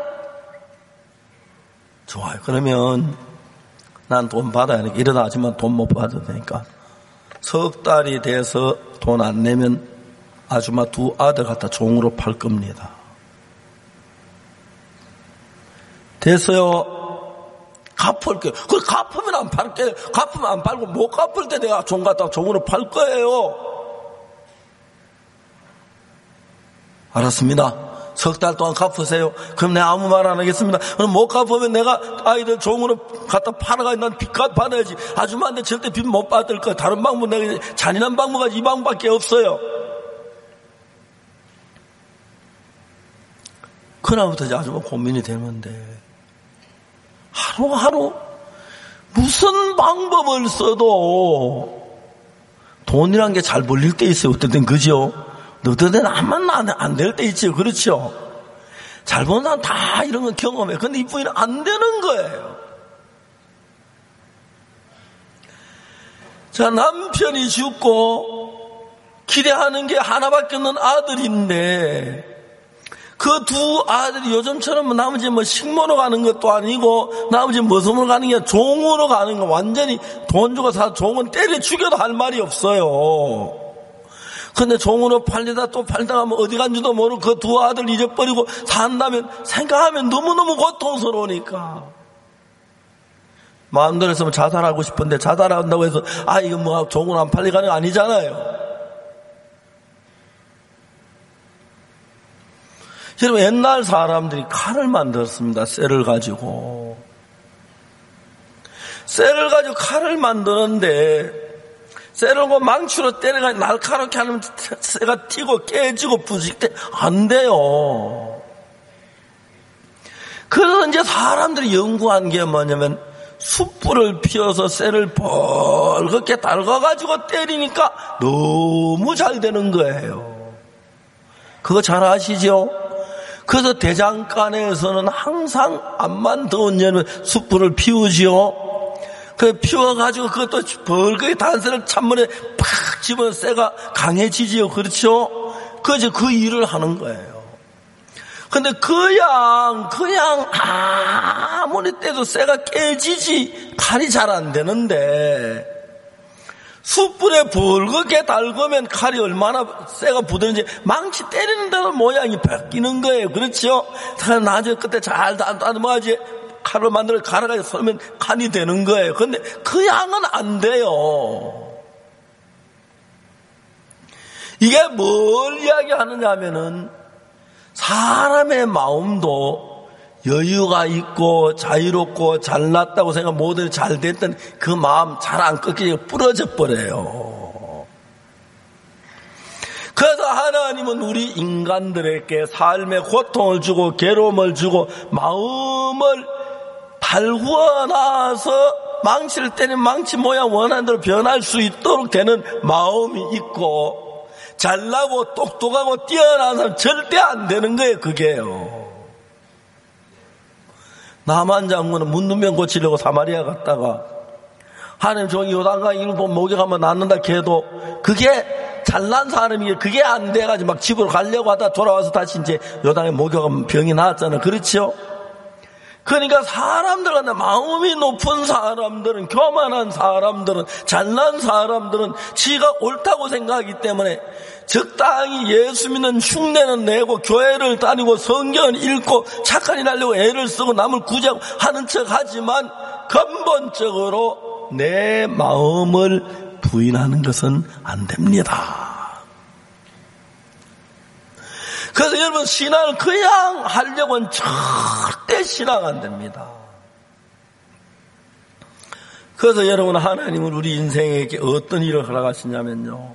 좋아요. 그러면 난 돈 받아야 하니까 이러다 하지만 돈 못 받아도 되니까 석 달이 돼서 돈 안 내면 아줌마 두 아들 갖다 종으로 팔 겁니다. 됐어요. 갚을게요. 그걸 갚으면 안 팔게요. 갚으면 안 팔고 못 갚을 때 내가 종 갖다 종으로 팔 거예요. 알았습니다. 석 달 동안 갚으세요. 그럼 내가 아무 말 안 하겠습니다. 그럼 못 갚으면 내가 아이들 종으로 갖다 팔아가지고 난 빚값 받아야지. 아줌마한테 절대 빚 못 받을 거야. 다른 방법 내가 잔인한 방법은 이 방법밖에 없어요. 그날부터 이제 아줌마 고민이 되는데 하루하루 무슨 방법을 써도 돈이란 게 잘 벌릴 때 있어요. 어떨 땐 그죠? 어떨 때는 안 될 때 있죠. 그렇죠? 잘 버는 사람 다 이런 건 경험해. 근데 이 부인은 안 되는 거예요. 자, 남편이 죽고 기대하는 게 하나밖에 없는 아들인데 그 두 아들이 요즘처럼 나머지 뭐 식모로 가는 것도 아니고 나머지 머슴으로 가는 게 종으로 가는 거. 완전히 돈 주고 사 종은 때려 죽여도 할 말이 없어요. 근데 종으로 팔리다 또 팔다가 뭐 어디 간지도 모르고 그 두 아들 잊어버리고 산다면 생각하면 너무너무 고통스러우니까 마음대로 했으면 자살하고 싶은데 자살한다고 해서 아 이거 뭐 종으로 안 팔리가는 거 아니잖아요. 여러분 옛날 사람들이 칼을 만들었습니다. 쇠를 가지고 쇠를 가지고 칼을 만드는데 쇠를 그 망치로 때려가 날카롭게 하면 쇠가 튀고 깨지고 부식돼 안 돼요. 그래서 이제 사람들이 연구한 게 뭐냐면 숯불을 피워서 쇠를 벌겋게 달궈가지고 때리니까 너무 잘 되는 거예요. 그거 잘 아시죠? 그래서 대장간에서는 항상 암만 더운 여름에 숯불을 피우지요. 그 피워가지고 그것도 벌겋게 단쇠를 찬물에 팍 집어서 쇠가 강해지지요. 그렇죠? 그저 그 일을 하는 거예요. 근데 그냥 그냥 아무리 때도 쇠가 깨지지 칼이 잘 안 되는데 숯불에 벌겋게 달구면 칼이 얼마나 쇠가 부드는지 망치 때리는 대로 모양이 바뀌는 거예요. 그렇죠? 나중에 그때 잘 다듬어야지 칼을 만들어 갈아가지고 썰면 칼이 되는 거예요. 근데 그 양은 안 돼요. 이게 뭘 이야기하느냐 하면은 사람의 마음도 여유가 있고 자유롭고 잘났다고 생각 모든 잘 됐던 그 마음 잘 안 꺾이고 부러져 버려요. 그래서 하나님은 우리 인간들에게 삶의 고통을 주고 괴로움을 주고 마음을 달구어 놔서 망치를 때리면 망치 모양 원하는 대로 변할 수 있도록 되는 마음이 있고 잘나고 똑똑하고 뛰어난 사람 절대 안 되는 거예요. 그게요. 나만 장군은 문둥병 고치려고 사마리아 갔다가 하나님 종이 요단강 이걸 보면 목욕하면 낫는다 해도 그게 잘난 사람이 그게 안 돼가지고 막 집으로 가려고 하다 돌아와서 다시 이제 요단에 목욕하면 병이 나았잖아요. 그렇죠? 그러니까 사람들은 마음이 높은 사람들은 교만한 사람들은 잘난 사람들은 지가 옳다고 생각하기 때문에 적당히 예수 믿는 흉내는 내고 교회를 다니고 성경을 읽고 착한 일 하려고 애를 쓰고 남을 구제하고 하는 척 하지만 근본적으로 내 마음을 부인하는 것은 안 됩니다. 그래서 여러분 신앙을 그냥 하려고는 절대 신앙 안 됩니다. 그래서 여러분 하나님은 우리 인생에게 어떤 일을 허락하시냐면요.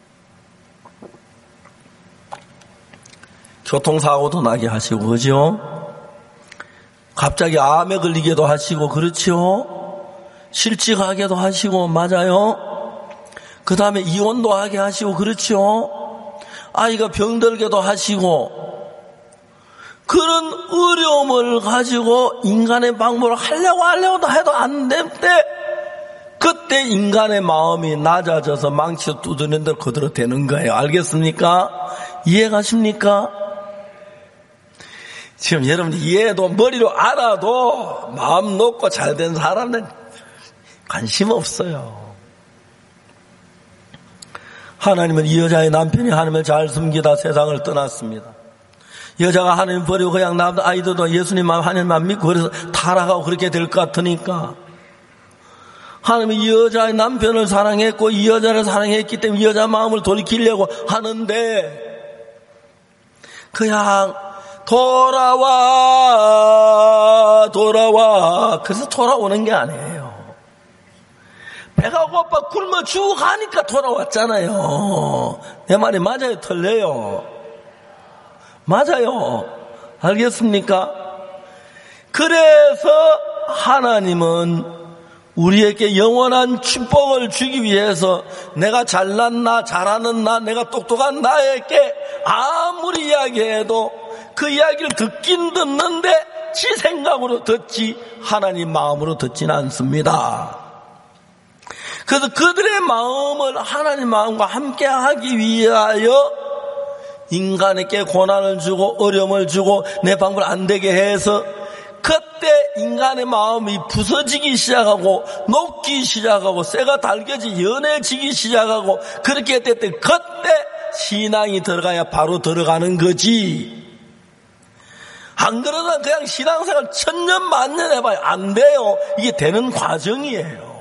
교통사고도 나게 하시고 그죠? 갑자기 암에 걸리게도 하시고 그렇죠? 실직하게도 하시고 맞아요? 그 다음에 이혼도 하게 하시고 그렇죠? 아이가 병들게도 하시고 그런 어려움을 가지고 인간의 방법을 하려고 하려고 해도 안 될 때 그때 인간의 마음이 낮아져서 망치로 두드리는 대로 그대로 되는 거예요. 알겠습니까? 이해가십니까? 지금 여러분이 이해도 머리로 알아도 마음 높고 잘된 사람은 관심 없어요. 하나님은 이 여자의 남편이 하나님을 잘 숨기다 세상을 떠났습니다. 여자가 하나님 버리고 그냥 남 아이들도 예수님만 하나님만 믿고 그래서 타락하고 그렇게 될 것 같으니까 하나님은 이 여자의 남편을 사랑했고 이 여자를 사랑했기 때문에 이 여자 마음을 돌이키려고 하는데 그냥 돌아와 돌아와 그래서 돌아오는 게 아니에요. 배가 고파 굶어 죽어가니까 돌아왔잖아요. 내 말이 맞아요? 틀려요? 맞아요. 알겠습니까? 그래서 하나님은 우리에게 영원한 축복을 주기 위해서 내가 잘난 나, 잘하는 나, 내가 똑똑한 나에게 아무리 이야기해도 그 이야기를 듣긴 듣는데 지 생각으로 듣지 하나님 마음으로 듣지는 않습니다. 그래서 그들의 마음을 하나님 마음과 함께 하기 위하여 인간에게 고난을 주고 어려움을 주고 내 방법을 안 되게 해서 그때 인간의 마음이 부서지기 시작하고 녹기 시작하고 쇠가 달겨지 연해지기 시작하고 그렇게 됐을 때 그때 신앙이 들어가야 바로 들어가는 거지. 안 그러면 그냥 신앙생활 천년 만년 해봐요. 안 돼요. 이게 되는 과정이에요.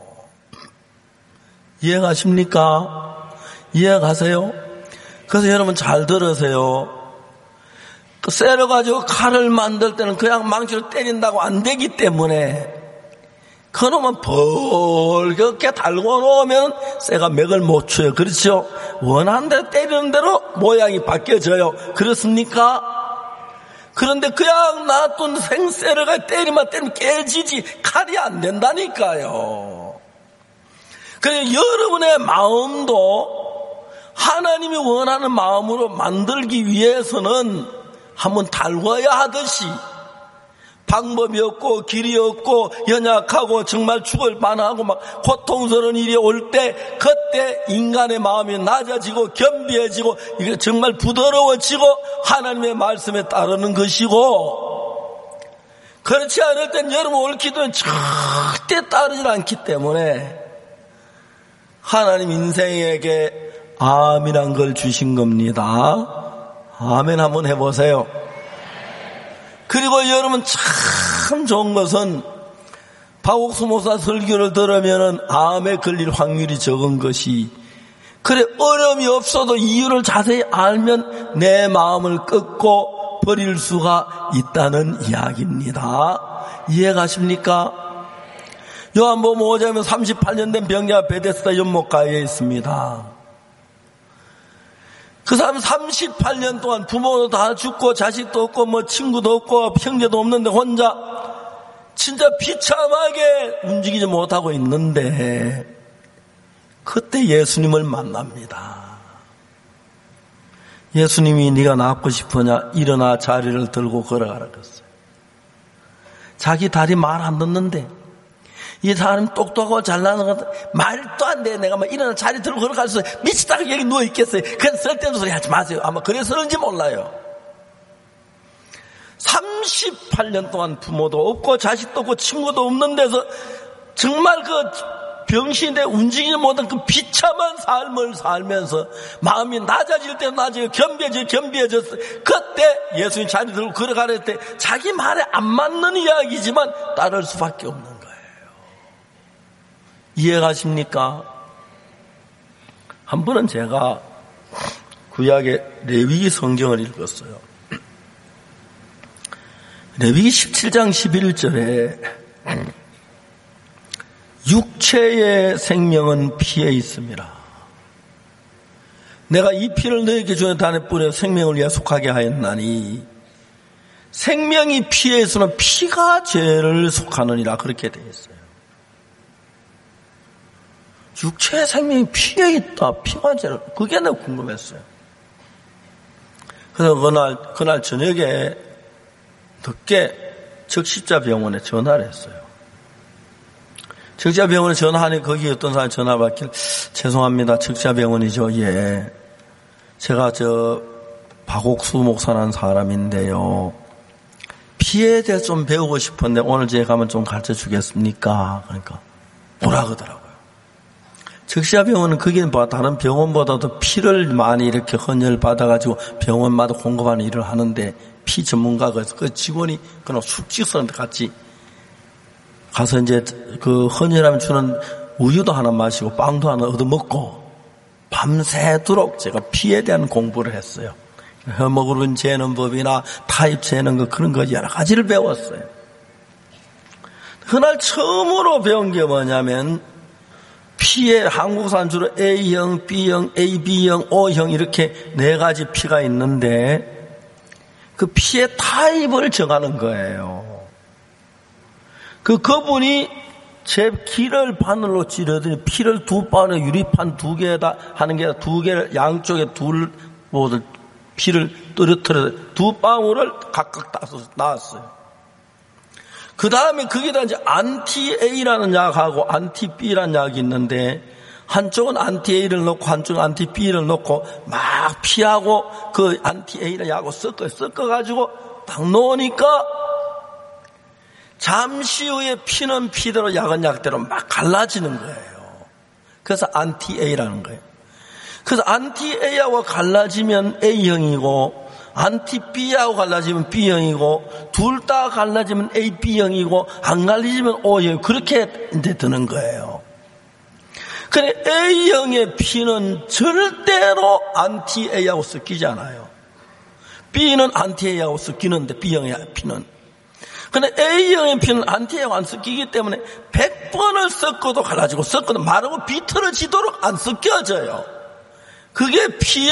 이해가십니까? 이해가세요? 그래서 여러분 잘 들으세요. 그 쇠를 가지고 칼을 만들 때는 그냥 망치로 때린다고 안 되기 때문에 그놈은 벌겋게 달고 놓으면 새가 맥을 못 쳐요. 그렇죠? 원하는 대로 때리는 대로 모양이 바뀌어져요. 그렇습니까? 그런데 그냥 놔둔 생새를 때리면 때리면 깨지지 칼이 안 된다니까요. 그래서 여러분의 마음도 하나님이 원하는 마음으로 만들기 위해서는 한번 달궈야 하듯이 방법이 없고 길이 없고 연약하고 정말 죽을 뻔하고 막 고통스러운 일이 올 때 그때 인간의 마음이 낮아지고 겸비해지고 이게 정말 부드러워지고 하나님의 말씀에 따르는 것이고, 그렇지 않을 땐 여러분 올 기도는 절대 따르질 않기 때문에 하나님 인생에게 암이란 걸 주신 겁니다. 아멘 한번 해보세요. 그리고 여러분 참 좋은 것은 박옥수 목사 설교를 들으면 암에 걸릴 확률이 적은 것이, 그래 어려움이 없어도 이유를 자세히 알면 내 마음을 꺾고 버릴 수가 있다는 이야기입니다. 이해가십니까? 요한복음 오 장에 삼십팔 년 된 병자가 베데스다 연못가에 있습니다. 그 사람 삼십팔 년 동안 부모도 다 죽고 자식도 없고 뭐 친구도 없고 형제도 없는데 혼자 진짜 비참하게 움직이지 못하고 있는데 그때 예수님을 만납니다. 예수님이 네가 낫고 싶으냐 일어나 자리를 들고 걸어가라 그랬어요. 자기 다리 말 안 듣는데 이 사람이 똑똑하고 잘나는 것 말도 안 돼. 내가 막 일어나 자리 들고 걸어가서 미치다가 여기 누워 있겠어요. 그래서 쓸데없는 소리 하지 마세요. 아마 그래서 그런지 몰라요. 삼십팔 년 동안 부모도 없고 자식도 없고 친구도 없는 데서 정말 그 병신에 움직이지 못한 그 비참한 삶을 살면서 마음이 낮아질 때 낮아지고 겸비해져 겸비해졌어. 그때 예수님 자리 들고 걸어가려 때 자기 말에 안 맞는 이야기지만 따를 수밖에 없는 거예요. 이해가십니까? 한 번은 제가 구약의 레위기 성경을 읽었어요. 레위기 십칠 장 십일 절에 육체의 생명은 피에 있습니다. 내가 이 피를 너에게 주는 단에 뿌려 생명을 약속하게 하였나니 생명이 피에 있으면 피가 죄를 속하느니라 그렇게 되어 있어요. 육체의 생명이 피에 있다. 피가 죄를. 그게 내가 궁금했어요. 그래서 그날 그날 저녁에 늦게 적십자병원에 전화를 했어요. 적십자병원에 전화하니 거기 어떤 사람이 전화 받길 죄송합니다. 적십자병원이죠. 예. 제가 저 박옥수 목사라는 사람인데요. 피에 대해서 좀 배우고 싶은데 오늘 제가 가면 좀 가르쳐 주겠습니까? 그러니까 뭐라 그러더라고요. 적시자병원은 거기는 다른 병원보다도 피를 많이 이렇게 헌혈 받아가지고 병원마다 공급하는 일을 하는데 피 전문가가 그 직원이 그냥 숙직선한테 같이 가서 이제 그 헌혈하면 주는 우유도 하나 마시고 빵도 하나 얻어 먹고 밤새도록 제가 피에 대한 공부를 했어요. 혀먹으로 재는 법이나 타입 재는 거 그런 거 여러 가지를 배웠어요. 그날 처음으로 배운 게 뭐냐면 피에 한국산 주로 A형, B형, 에이비형, O형 이렇게 네 가지 피가 있는데 그 피의 타입을 정하는 거예요. 그 그분이 제 키를 바늘로 찌르더니 피를 두 바늘 유리판 두 개에다 하는 게 아니라 두 개를 양쪽에 둘 모두 피를 떨어뜨려 두 방울을 각각 따서 나왔어요. 그 다음에 거기다 이제 안티-A라는 약하고 안티-B라는 약이 있는데 한쪽은 안티-A를 넣고 한쪽은 안티-B를 넣고 막 피하고 그 안티-A라는 약하고 섞어, 섞어가지고 딱 놓으니까 잠시 후에 피는 피대로 약은 약대로 막 갈라지는 거예요. 그래서 안티-A라는 거예요. 그래서 안티-A하고 갈라지면 A형이고 안티-B하고 갈라지면 B형이고 둘 다 갈라지면 에이 비형이고 안 갈라지면 O형 그렇게 이제 되는 거예요. 그래 A형의 피는 절대로 안티-A하고 섞이지 않아요. B는 안티-A하고 섞이는데 B형의 피는 그런데 A형의 피는 안티에가 안 섞이기 때문에 백 번을 섞어도 갈라지고 섞어도 마르고 비틀어지도록 안 섞여져요. 그게 피의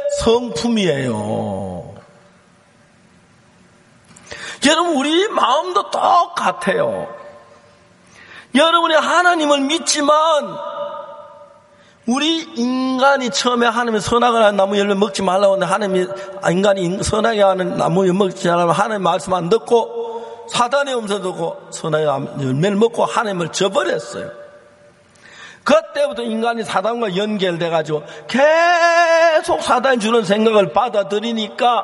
성품이에요. 여러분, 우리 마음도 똑같아요. 여러분이 하나님을 믿지만 우리 인간이 처음에 하나님이 선악을 하는 나무 열매 먹지 말라고 하는데 하나님이 인간이 선하게 하는 나무 열매 먹지 말라고 하나님 말씀 안 듣고 사단의 음성 듣고 선악의 열매를 먹고 하나님을 저버렸어요. 그때부터 인간이 사단과 연결돼가지고 계속 사단이 주는 생각을 받아들이니까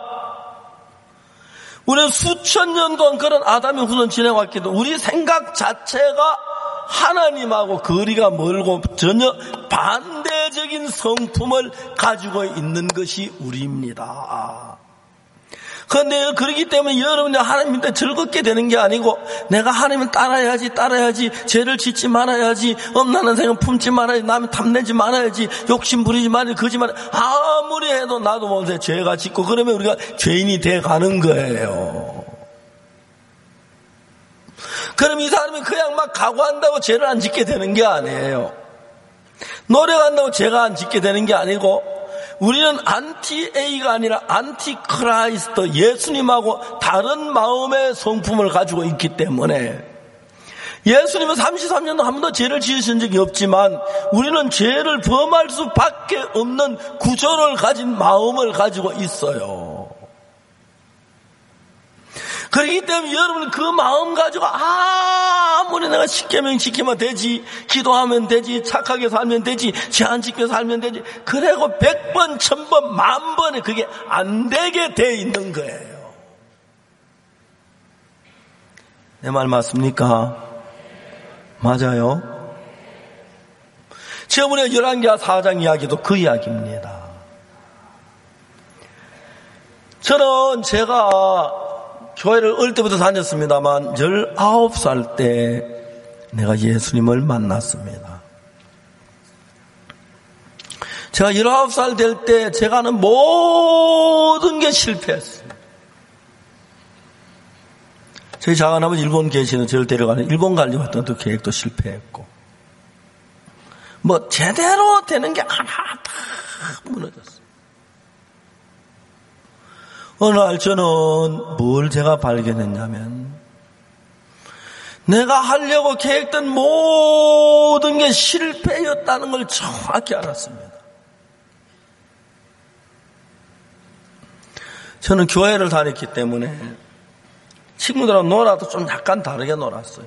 우리는 수천 년 동안 그런 아담의 후손 지내왔기도 우리 생각 자체가 하나님하고 거리가 멀고 전혀 반대적인 성품을 가지고 있는 것이 우리입니다. 그런데 그렇기 때문에 여러분이 하나님 밑에 즐겁게 되는 게 아니고 내가 하나님을 따라야지 따라야지 죄를 짓지 말아야지 엄나는 생각 품지 말아야지 남을 탐내지 말아야지 욕심 부리지 말아야지 거짓말 아무리 해도 나도 모르게 죄가 짓고 그러면 우리가 죄인이 돼가는 거예요. 그럼 이 사람이 그냥 막 각오한다고 죄를 안 짓게 되는 게 아니에요. 노력한다고 죄가 안 짓게 되는 게 아니고 우리는 안티 A가 아니라 안티 크라이스트 예수님하고 다른 마음의 성품을 가지고 있기 때문에 예수님은 삼십삼 년도 한 번도 죄를 지으신 적이 없지만 우리는 죄를 범할 수밖에 없는 구조를 가진 마음을 가지고 있어요. 그렇기 때문에 여러분은 그 마음 가지고 아무리 내가 십계명 지키면 되지 기도하면 되지 착하게 살면 되지 죄 안 지켜 살면 되지 그래고 백 번, 천 번, 만 번에 그게 안 되게 돼 있는 거예요. 내 말 맞습니까? 맞아요. 지난번에 열왕기하 사 장 이야기도 그 이야기입니다. 저는 제가 교회를 어릴 때부터 다녔습니다만 열아홉 살 때 내가 예수님을 만났습니다. 제가 열아홉 살 될 때 제가 하는 모든 게 실패했습니다. 저희 작은아버지 일본 계시는 저를 데려가는 일본 가려고 했던 그 계획도 실패했고 뭐 제대로 되는 게 하나 다 무너졌어요. 어느 날 저는 뭘 제가 발견했냐면 내가 하려고 계획된 모든 게 실패였다는 걸 정확히 알았습니다. 저는 교회를 다녔기 때문에 친구들하고 놀아도 좀 약간 다르게 놀았어요.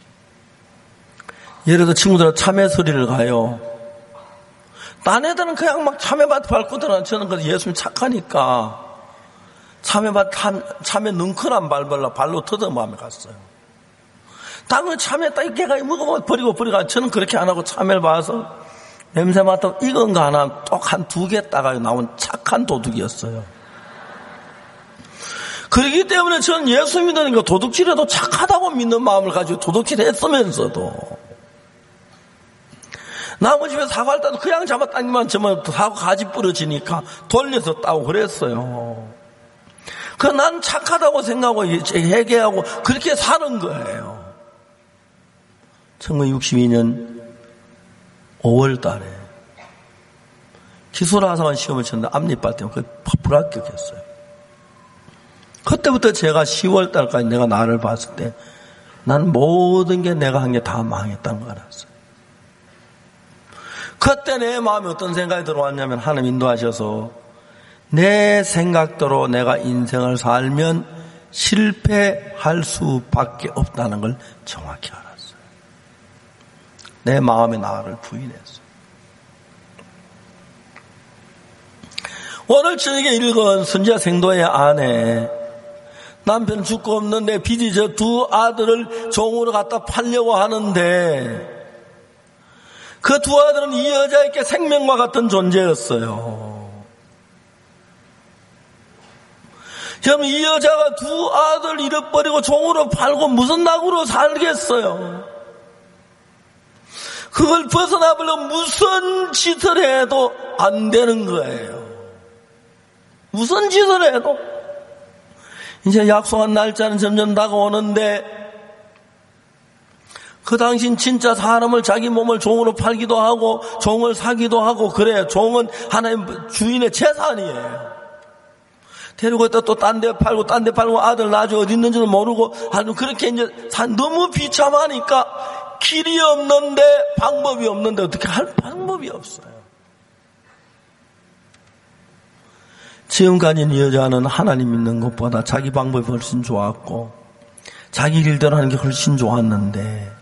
예를 들어 친구들하고 참외소리를 가요. 딴 애들은 그냥 막 참외밭 밟고 들어가는 저는 그 예수님 착하니까 참외밭, 참외 능크란 밟으려 발로 터듬어가며 갔어요. 당연히 참외 딱 개가 먹으면 버리고 버리고 저는 그렇게 안 하고 참외를 봐서 냄새 맡아 익은 거 하나 똑 한 두 개 따가 나온 착한 도둑이었어요. 그렇기 때문에 저는 예수 믿으니까 도둑질해도 착하다고 믿는 마음을 가지고 도둑질 했으면서도 나머지 집에 사과를 따도 그냥 잡아 당기면 저만 사과 가지 부러지니까 돌려서 따고 그랬어요. 그 난 착하다고 생각하고 회개하고 그렇게 사는 거예요. 천구백육십이 년 오월 달에 기술하사관 시험을 쳤는데 앞니빨 때문에 불합격했어요. 그때부터 제가 시월 달까지 내가 나를 봤을 때 난 모든 게 내가 한 게 다 망했다는 걸 알았어요. 그때 내 마음에 어떤 생각이 들어왔냐면 하나님 인도하셔서 내 생각대로 내가 인생을 살면 실패할 수밖에 없다는 걸 정확히 알았어요. 내 마음의 나를 부인했어요. 오늘 저녁에 읽은 선지자 생도의 아내 남편 죽고 없는데 빚이 저 두 아들을 종으로 갖다 팔려고 하는데 그 두 아들은 이 여자에게 생명과 같은 존재였어요. 그럼 이 여자가 두 아들 잃어버리고 종으로 팔고 무슨 낙으로 살겠어요? 그걸 벗어나보려면 무슨 짓을 해도 안 되는 거예요. 무슨 짓을 해도. 이제 약속한 날짜는 점점 다가오는데 그 당신 진짜 사람을 자기 몸을 종으로 팔기도 하고 종을 사기도 하고 그래. 종은 하나님 주인의 재산이에요. 데리고 있다 또 딴 데 팔고 딴 데 팔고 아들 나중에 어디 있는지도 모르고 하는 그렇게 이제 너무 비참하니까 길이 없는데 방법이 없는데 어떻게 할 방법이 없어요. 지금까지 이 여자는 하나님 믿는 것보다 자기 방법이 훨씬 좋았고 자기 일대로 하는 게 훨씬 좋았는데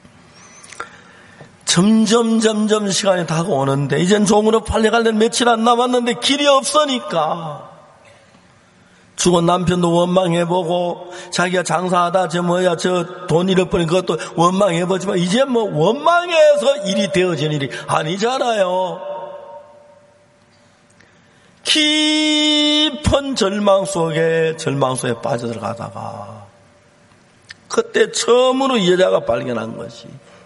점점 점점 시간이 다가오는데 이젠 종으로 팔려갈 때 며칠 안 남았는데 길이 없으니까 죽은 남편도 원망해보고 자기가 장사하다 저 뭐야 저 돈 잃어버린 것도 원망해보지만 이제 뭐 원망해서 일이 되어진 일이 아니잖아요. 깊은 절망 속에 절망 속에 빠져들어가다가 그때 처음으로 이 여자가 발견한 것이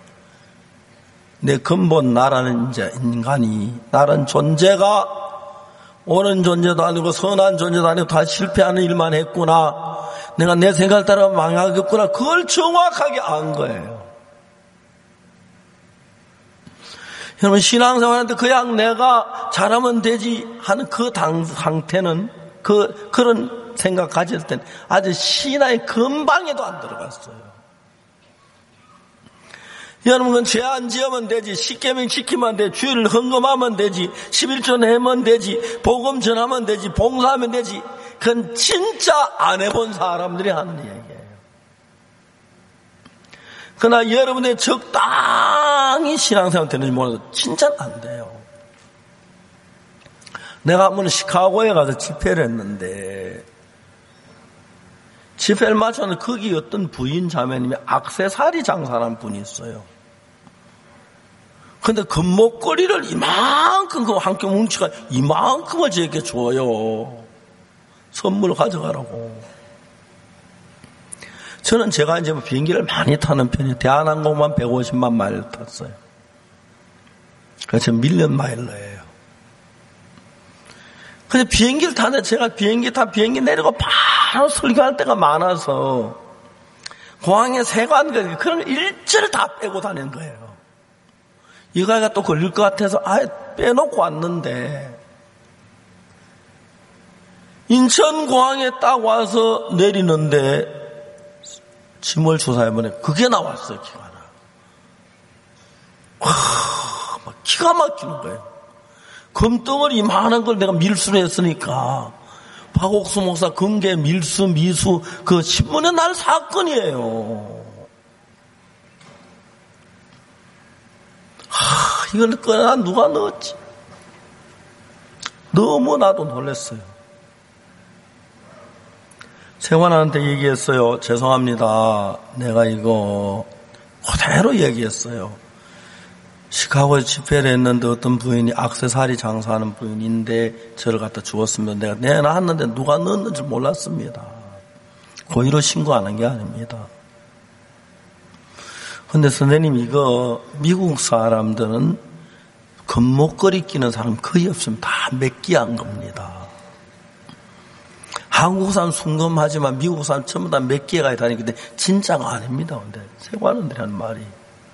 내 근본 나라는 이제 인간이 나라는 존재가 옳은 존재도 아니고 선한 존재도 아니고 다 실패하는 일만 했구나. 내가 내 생각 따라 망하겠구나. 그걸 정확하게 안 거예요. 여러분 신앙생활한테 그냥 내가 잘하면 되지 하는 그 당, 상태는 그 그런 생각 가질 땐 아주 신앙의 근방에도 안 들어갔어요. 여러분 죄 안 지으면 되지 십계명 지키면 되지 주일을 헌금하면 되지 십일조 내면 되지 복음 전하면 되지 봉사하면 되지 그건 진짜 안 해본 사람들이 하는 얘기예요. 그러나 여러분의 적당히 신앙생활 되는지 몰라도 진짜 안 돼요. 내가 한 번 시카고에 가서 집회를 했는데 집회를 마쳤는데 거기 어떤 부인 자매님이 액세서리 장사하는 분이 있어요. 근데 금목걸이를 이만큼 그 한 겹 뭉치가 이만큼을 저에게 줘요. 선물 가져가라고. 저는 제가 이제 비행기를 많이 타는 편이에요. 대한항공만 백오십만 마일 탔어요. 그래서 밀리언 마일러예요. 근데 비행기를 타는데 제가 비행기 타 비행기 내리고 바로 설교할 때가 많아서 공항에 세관 그런 걸 일절을 다 빼고 다니는 거예요. 이거가 또 걸릴 것 같아서 아예 빼놓고 왔는데 인천공항에 딱 와서 내리는데 짐을 조사해보니 그게 나왔어요. 기가 나. 와, 막 기가 막히는 거예요. 금덩어리 이만한 걸 내가 밀수를 했으니까 박옥수 목사 금괴 밀수 미수 그 신문에 날 사건이에요. 하, 이걸 꺼내 누가 넣었지? 너무 나도 놀랐어요. 세관한테 얘기했어요. 죄송합니다. 내가 이거 그대로 얘기했어요. 시카고에 집회를 했는데 어떤 부인이 액세서리 장사하는 부인인데 저를 갖다 주었으면 내가 내놨는데 누가 넣었는지 몰랐습니다. 고의로 신고하는 게 아닙니다. 근데 선생님 이거 미국 사람들은 금목걸이 끼는 사람 거의 없으면 다 몇끼한 겁니다. 한국 사람 순금하지만 미국 사람 전부 다 몇 개가 다니는데 진짜가 아닙니다. 근데 세관원들이 하는 말이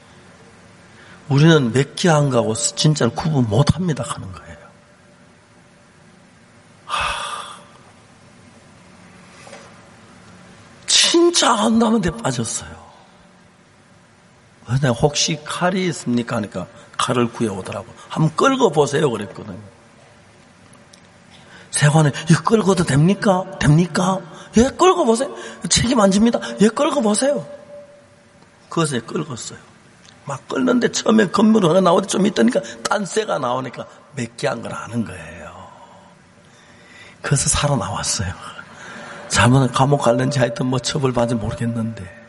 우리는 몇 개 한 거하고 진짜를 구분 못합니다 하는 거예요. 하, 진짜 한다면 데 빠졌어요. 내가 혹시 칼이 있습니까 하니까 칼을 구해오더라고. 한번 끌고 보세요 그랬거든요. 세관에 이거 끌고도 됩니까? 됩니까? 예, 끌고 보세요. 책임 안 집니다. 예, 끌고 보세요. 그것에 끌었어요. 막 끌는데 처음에 건물 하나 나오더니 좀 있다니까 딴새가 나오니까 몇 개 한 걸 아는 거예요. 그래서 살아나왔어요. 잘못 감옥 갈는지 하여튼 뭐 처벌받은지 모르겠는데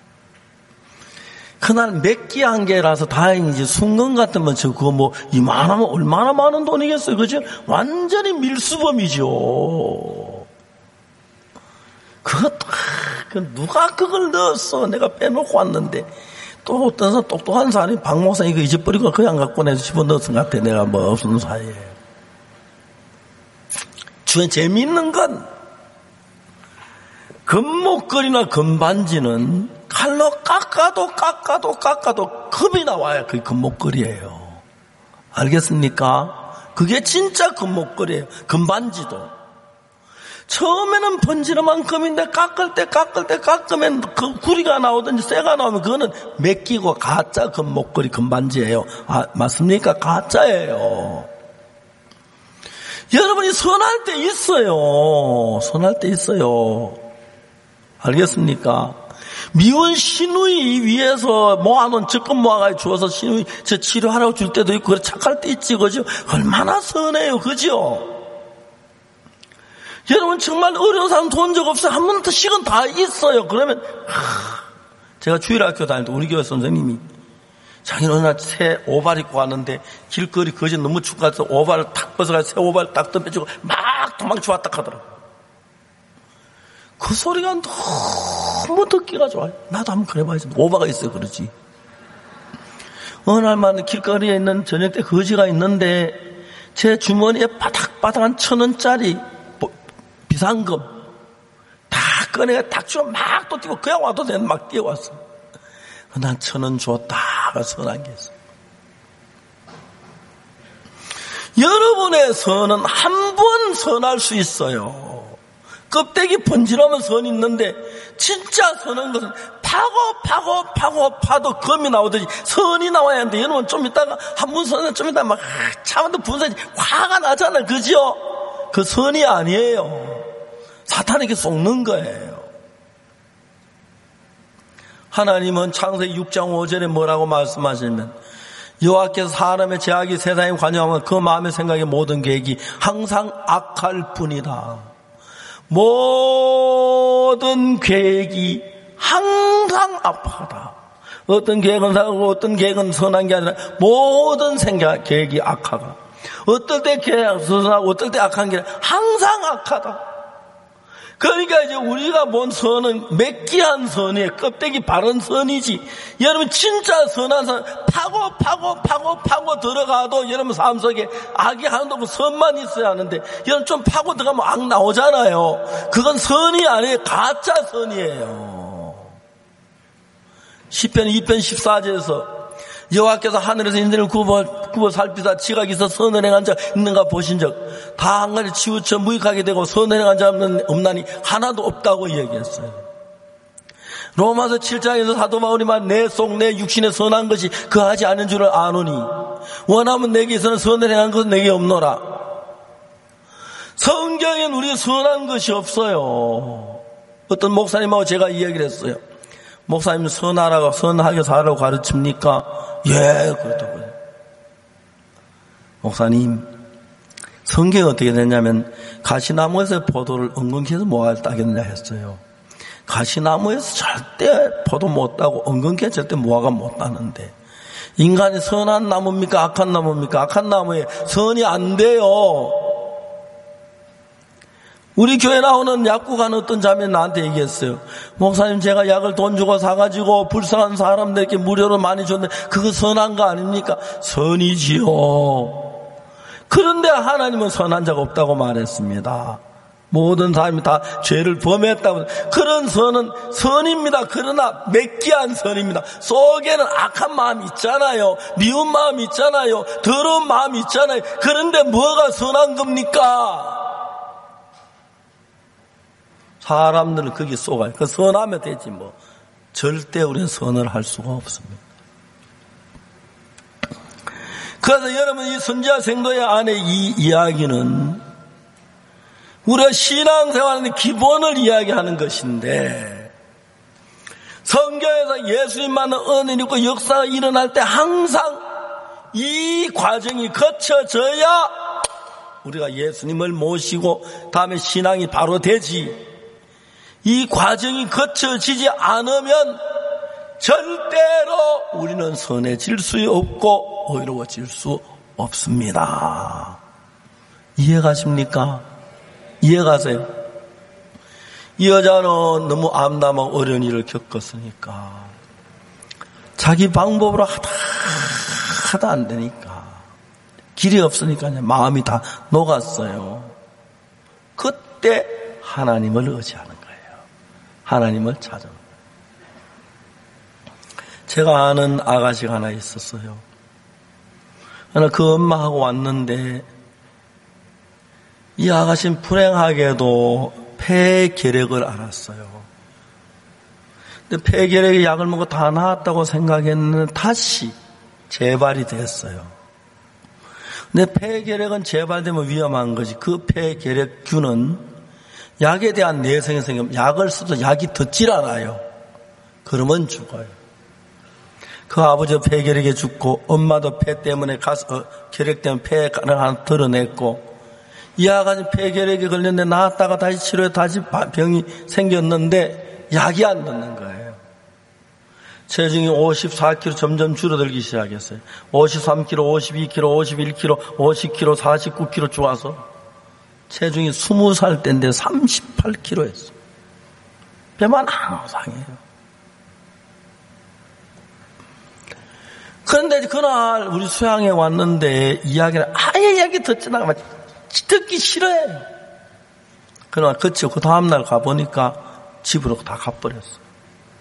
그날 몇 개 한 개라서 다행이지 순금 같으면 저 그거 뭐 이만하면 얼마나 많은 돈이겠어요. 그죠? 완전히 밀수범이죠. 그것도 누가 그걸 넣었어. 내가 빼놓고 왔는데 또 어떤 사람 똑똑한 사람이 박 목사 이거 잊어버리고 그냥 갖고 내서 집어넣었은 것 같아. 내가 뭐 없는 사이에. 주에 재미있는 건 금목걸이나 금반지는 칼로 깎아도 깎아도 깎아도 금이 나와야 그게 금목걸이에요. 알겠습니까? 그게 진짜 금목걸이에요. 금반지도. 처음에는 번지름한 금인데 깎을 때 깎을 때 깎으면 그 구리가 나오든지 쇠가 나오면 그거는 맡기고 가짜 금목걸이 금반지예요. 아, 맞습니까? 가짜예요. 여러분이 선할 때 있어요. 선할 때 있어요. 알겠습니까? 미운 시누이 위해서 모아놓은 적금 모아가지고 주어서 시누이 저 치료하라고 줄 때도 있고 그래 착할 때 있지 그죠? 얼마나 선해요. 그죠? 여러분 정말 어려운 사람 돈 적 없어요. 한 번 더 식은 다 있어요. 그러면 하, 제가 주일학교 다닐 때 우리 교회 선생님이 자기는 어느 날 새 오발 입고 왔는데 길거리 거지 너무 춥고 오발을 탁 벗어가지고 새 오발을 딱 던져주고 막 도망쳐 왔다 하더라고요. 그 소리가 너무 듣기가 좋아요. 나도 한번 그래봐야지. 오바가 있어요. 그러지. 어느 날만 길거리에 있는 저녁 때 거지가 있는데 제 주머니에 바닥바닥한 천 원짜리 비상금 다 꺼내가 딱 주고 막 또 뛰고 그냥 와도 되는 막 뛰어왔어. 난 천 원 줬다가 선한 게 있어. 여러분의 선은 한 번 선할 수 있어요. 껍데기 번지르면 선이 있는데 진짜 선한 것은 파고 파고 파고 파도 검이 나오듯이 선이 나와야 하는데 여러분 좀 있다가 한 번 선은 좀 있다가 막 차만도 분산이 화가 나잖아요. 그죠? 그 선이 아니에요. 사탄에게 속는 거예요. 하나님은 창세기 육 장 오 절에 뭐라고 말씀하시냐면 여호와께서 사람의 죄악이 세상에 관여하면 그 마음의 생각의 모든 계획이 항상 악할 뿐이다. 모든 계획이 항상 악하다. 어떤 계획은 선하고 어떤 계획은 선한 게 아니라 모든 생각 계획이 악하다. 어떨 때 계획이 선하고 어떨 때 악한 게 아니라 항상 악하다. 그러니까 이제 우리가 본 선은 매끼한 선이에요. 껍데기 바른 선이지. 여러분 진짜 선한 선 파고 파고 파고 파고 들어가도 여러분 삶 속에 악이 하나도 없고 선만 있어야 하는데 여러분 좀 파고 들어가면 악 나오잖아요. 그건 선이 아니에요. 가짜 선이에요. 시편 이 편 십사 절에서 여호와께서 하늘에서 인들을 굽어, 굽어 살피사 지각이 있어 선을 행한 자 있는가 보신 적 다 한 가지 치우쳐 무익하게 되고 선을 행한 자 없나니 하나도 없다고 얘기했어요. 로마서 칠 장에서 사도 바울이 말 내 속 내 육신에 선한 것이 그하지 않은 줄을 아노니 원하면 내게 있어는 선을 행한 것은 내게 없노라. 성경엔 우리 선한 것이 없어요. 어떤 목사님하고 제가 이야기를 했어요. 목사님 선하라고 선하게 살라고 가르칩니까? 예, 그렇다고요. 목사님, 성경이 어떻게 됐냐면 가시나무에서 포도를 은근히 해서 뭐가 따겠느냐 했어요. 가시나무에서 절대 포도 못 따고 은근히 절대 무화과 못 따는데 인간이 선한 나무입니까? 악한 나무입니까? 악한 나무에 선이 안 돼요. 우리 교회 나오는 약국 가는 어떤 자매는 나한테 얘기했어요. 목사님 제가 약을 돈 주고 사가지고 불쌍한 사람들에게 무료로 많이 줬는데 그거 선한 거 아닙니까? 선이지요. 그런데 하나님은 선한 자가 없다고 말했습니다. 모든 사람이 다 죄를 범했다고. 그런 선은 선입니다. 그러나 매끼한 선입니다. 속에는 악한 마음이 있잖아요. 미운 마음이 있잖아요. 더러운 마음이 있잖아요. 그런데 뭐가 선한 겁니까? 사람들은 거기 속아요. 그 선하면 되지 뭐. 절대 우리는 선을 할 수가 없습니다. 그래서 여러분 이 선지자 생도의 안에 이 이야기는 우리가 신앙생활의 기본을 이야기하는 것인데 성경에서 예수님만은 은혜가 있고 역사가 일어날 때 항상 이 과정이 거쳐져야 우리가 예수님을 모시고 다음에 신앙이 바로 되지. 이 과정이 거쳐지지 않으면 절대로 우리는 선해질 수 없고 의로워질 수 없습니다. 이해가십니까? 이해가세요? 이 여자는 너무 암담하고 어려운 일을 겪었으니까 자기 방법으로 하다 하다 안 되니까 길이 없으니까 마음이 다 녹았어요. 그때 하나님을 의지하는 거예요. 하나님을 찾아. 제가 아는 아가씨가 하나 있었어요. 그러나 그 엄마하고 왔는데 이 아가씨는 불행하게도 폐결핵을 앓았어요. 근데 폐결핵의 약을 먹고 다 나았다고 생각했는데 다시 재발이 됐어요. 근데 폐결핵은 재발되면 위험한 거지. 그 폐결핵균은 약에 대한 내성이 생기면 약을 써도 약이 듣질 않아요. 그러면 죽어요. 그 아버지도 폐결핵에 죽고 엄마도 폐 때문에 가서 어, 결핵 때문에 폐를 하나 드러냈고 이 아가씨 폐결핵에 걸렸는데 나았다가 다시 치료해 다시 병이 생겼는데 약이 안 듣는 거예요. 체중이 오십사 킬로그램 점점 줄어들기 시작했어요. 오십삼 킬로그램, 오십이 킬로그램, 오십일 킬로그램, 오십 킬로그램, 사십구 킬로그램 좋아서 체중이 스무 살 때인데 삼십팔 킬로그램 했어요. 배만 항상해요. 그런데 그날 우리 수양에 왔는데 이야기를 아예 이야기 듣지 않고 듣기 싫어해요. 그날 그치고 그 다음날 가보니까 집으로 다 가버렸어요.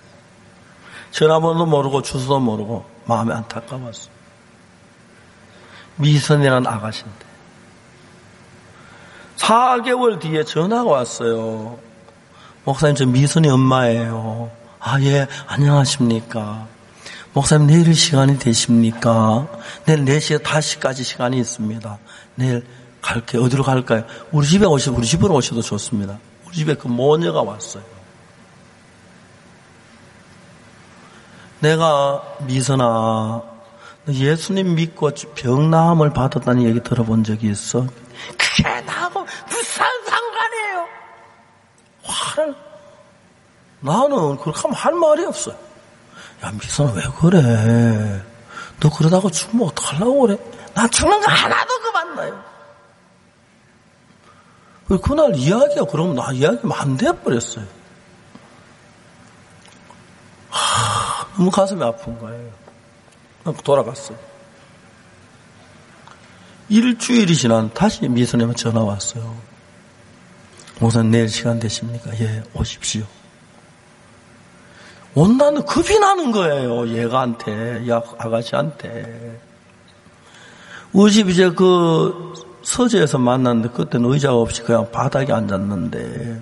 전화번호도 모르고 주소도 모르고 마음이 안타까웠어요. 미선이라는 아가씨인데 사 개월 뒤에 전화가 왔어요. 목사님 저 미선이 엄마예요. 아 예 안녕하십니까. 목사님 내일 시간이 되십니까? 내일 네 시에 다섯 시까지 시간이 있습니다. 내일 갈게요. 어디로 갈까요? 우리 집에 오셔도 우리 집으로 오셔도 좋습니다. 우리 집에 그 모녀가 왔어요. 내가 미선아 너 예수님 믿고 병 나음을 받았다는 얘기 들어본 적이 있어? 그게 나하고 무슨 상관이에요? 화를 나는 그렇게 하면 할 말이 없어요. 야 미선아 왜 그래? 너 그러다가 죽으면 어떡하려고 그래? 나 죽는 거 하나도 그만 나요. 그날 이야기가 그러면 나 이야기면 안 돼버렸어요. 하, 너무 가슴이 아픈 거예요. 돌아갔어요. 일주일이 지난 다시 미선님한테 전화 왔어요. 목사님 내일 시간 되십니까? 예, 오십시오. 온다는 겁이 나는 거예요. 얘가한테, 이 아가씨한테. 우리 집 이제 그 서재에서 만났는데 그때는 의자가 없이 그냥 바닥에 앉았는데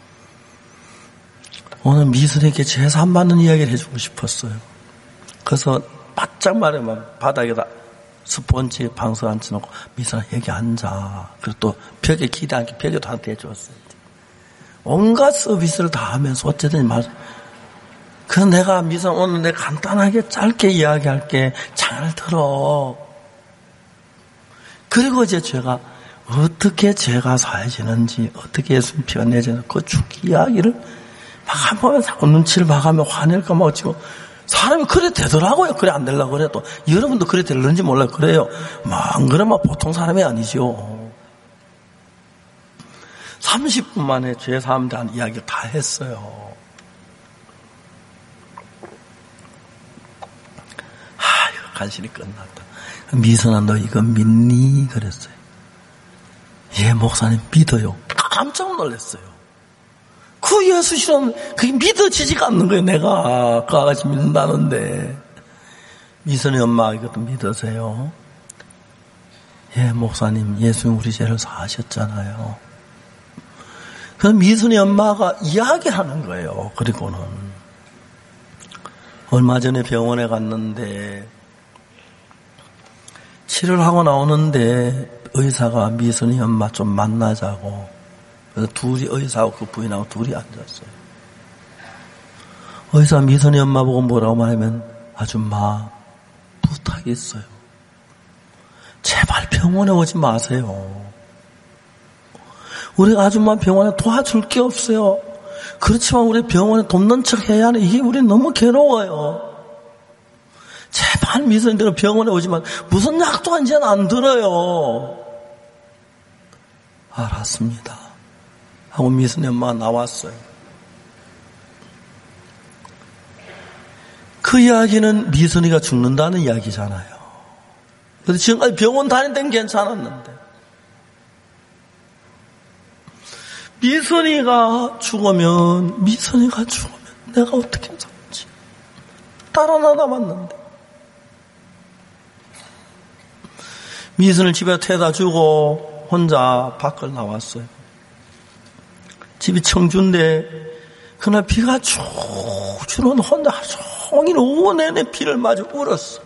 오늘 미선에게 제사 안 받는 이야기를 해주고 싶었어요. 그래서 바짝 말해만 바닥에다 스펀지 방석 앉혀놓고 미선아 여기 앉아. 그리고 또 벽에 기대 않게 벽에도 한 대 해줬어요. 온갖 서비스를 다 하면서 어쨌든 말. 그래서 내가 미선 오늘 내가 간단하게 짧게 이야기할게. 잘 들어. 그리고 이제 제가 어떻게 제가 사해지는지 어떻게 예수님 피가 내지는지 그 죽기 이야기를 막 한 번에 눈치를 봐가며 화낼까 막 어찌고 사람이 그래 되더라고요. 그래 안 되려고 그래도 여러분도 그래 되는지 몰라요. 그래요. 막 안 그러면 보통 사람이 아니죠. 삼십 분 만에 죄사함에 대한 이야기를 다 했어요. 아유 간신히 끝났다. 미선아 너 이거 믿니? 그랬어요. 예 목사님 믿어요. 깜짝 놀랐어요. 그 예수 실은 그게 믿어지지가 않는 거예요. 내가 그 아가씨 믿는다는데. 미선이 엄마 이것도 믿으세요? 예 목사님 예수님 우리 죄를 사하셨잖아요. 그럼 미선이 엄마가 이야기하는 거예요. 그리고는 얼마 전에 병원에 갔는데 치료를 하고 나오는데 의사가 미선이 엄마 좀 만나자고 그래서 둘이 의사하고 그 부인하고 둘이 앉았어요. 의사 미선이 엄마 보고 뭐라고 말하면 아줌마 부탁이 있어요. 제발 병원에 오지 마세요. 우리 아줌마 병원에 도와줄 게 없어요. 그렇지만 우리 병원에 돕는 척 해야 하는 이게 우리 너무 괴로워요. 제발 미선이들은 병원에 오지만 무슨 약도 이제는 안 들어요. 알았습니다. 하고 미선이 엄마가 나왔어요. 그 이야기는 미선이가 죽는다는 이야기잖아요. 그래서 지금까지 병원 다닐 땐 괜찮았는데 미선이가 죽으면, 미선이가 죽으면 내가 어떻게 살지? 딸 하나 남았는데. 미선을 집에 태다 주고 혼자 밖을 나왔어요. 집이 청주인데 그날 비가 쭉 주는 혼자 하루 종일 오후 내내 비를 맞아 울었어.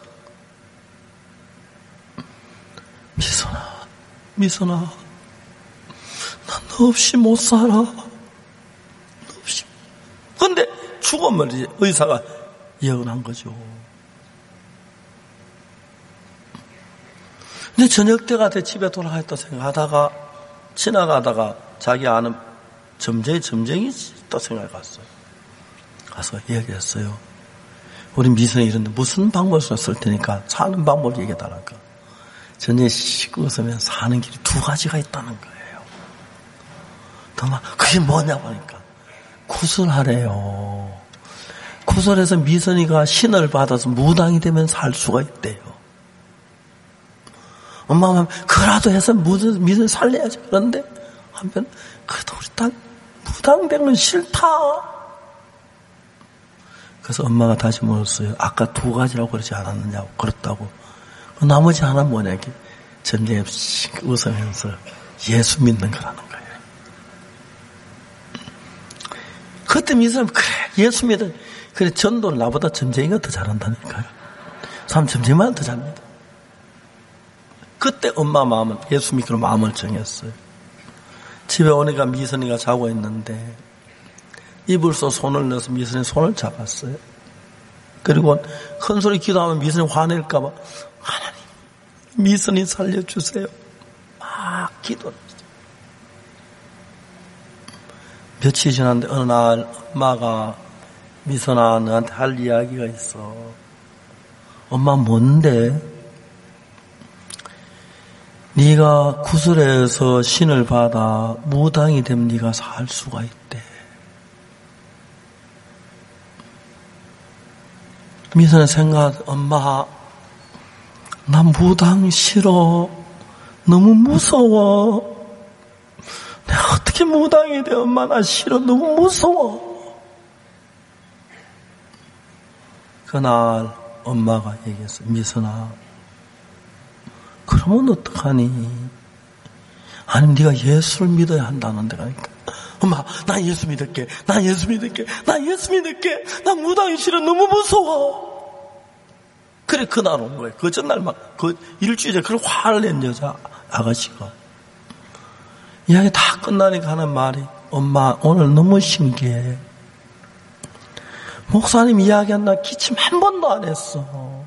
미선아, 미선아, 난 너 없이 못 살아. 너 없이. 근데 죽음을 이제 의사가 예언한 거죠. 근데 저녁 때가 돼 집에 돌아가겠다 생각하다가 지나가다가 자기 아는 점쟁이 점쟁이 있다 생각해 갔어요. 가서 얘기했어요. 우리 미선이 이런데 무슨 방법을 쓸 테니까 사는 방법을 얘기해 달라니까. 전에 씩 웃으면 사는 길이 두 가지가 있다는 거예요. 더마 그게 뭐냐 보니까 구슬하래요. 구슬해서 미선이가 신을 받아서 무당이 되면 살 수가 있대요. 엄마는 그라도 해서 미선이 살려야지. 그런데 한편 그래도 우리 딸 무당되는 건 싫다. 그래서 엄마가 다시 물었어요. 아까 두 가지라고 그러지 않았느냐고. 그렇다고. 나머지 하나 뭐냐, 이게. 전쟁이 웃으면서 예수 믿는 거라는 거예요. 그때 미선은 그래, 예수 믿어. 그래, 전도를 나보다 점쟁이가 더 잘한다니까요. 사람 점쟁이만 더 잘합니다. 그때 엄마 마음은 예수 믿기로 마음을 정했어요. 집에 오니까 미선이가 자고 있는데 이불속 손을 넣어서 미선이 손을 잡았어요. 그리고 큰 소리 기도하면 미선이 화낼까 봐 하나님 미선이 살려주세요. 막 기도를 했어요. 며칠 지났는데 어느 날 엄마가 미선아 너한테 할 이야기가 있어. 엄마 뭔데? 네가 구슬에서 신을 받아 무당이 되면 네가 살 수가 있대. 미선의 생각, 엄마, 나 무당 싫어. 너무 무서워. 내가 어떻게 무당이 돼? 엄마 나 싫어. 너무 무서워. 그날 엄마가 얘기했어. 미선아, 그러면 어떡하니? 아니 네가 예수를 믿어야 한다는데. 그러니까 엄마 나 예수 믿을게. 나 예수 믿을게. 나 예수 믿을게. 나 무당이 싫어. 너무 무서워. 그래 그날 온 거예요. 그 전날 막 그 일주일에 그걸 화를 낸 여자 아가씨가 이야기 다 끝나니까 하는 말이 엄마 오늘 너무 신기해. 목사님 이야기한 날 기침 한 번도 안 했어.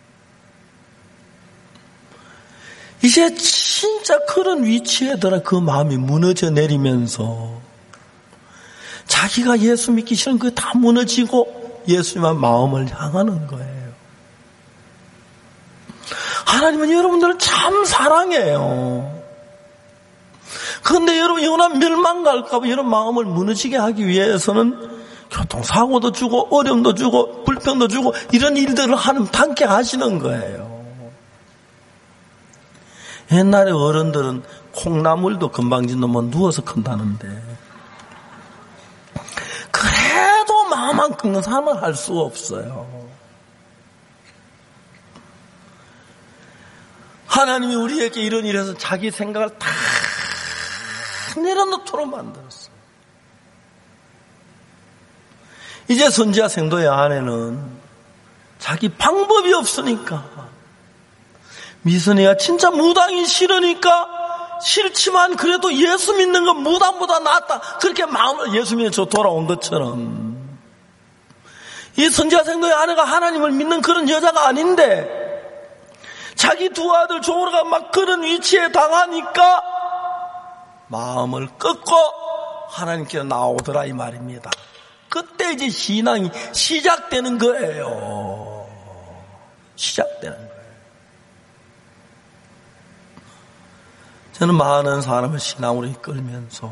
이제 진짜 그런 위치에 들어 그 마음이 무너져 내리면서 자기가 예수 믿기 싫은 그게 다 무너지고 예수님만 마음을 향하는 거예요. 하나님은 여러분들을 참 사랑해요. 그런데 여러분 영원한 멸망 갈까 봐 이런 마음을 무너지게 하기 위해서는 교통사고도 주고 어려움도 주고 불평도 주고 이런 일들을 하는 함께 하시는 거예요. 옛날에 어른들은 콩나물도 금방 짓놓으면 누워서 큰다는데 그래도 마음만큼은 삶을 할 수가 없어요. 하나님이 우리에게 이런 일에서 자기 생각을 다 내려놓도록 만들었어요. 이제 선지자 생도의 아내는 자기 방법이 없으니까 미선이가 진짜 무당이 싫으니까 싫지만 그래도 예수 믿는 건 무당보다 낫다. 그렇게 마음을 예수 믿는 저 돌아온 것처럼 이 선지자 생도의 아내가 하나님을 믿는 그런 여자가 아닌데 자기 두 아들 조르가 막 그런 위치에 당하니까 마음을 끊고 하나님께 나오더라 이 말입니다. 그때 이제 신앙이 시작되는 거예요. 시작되는 거예요. 저는 많은 사람을 신앙으로 이끌면서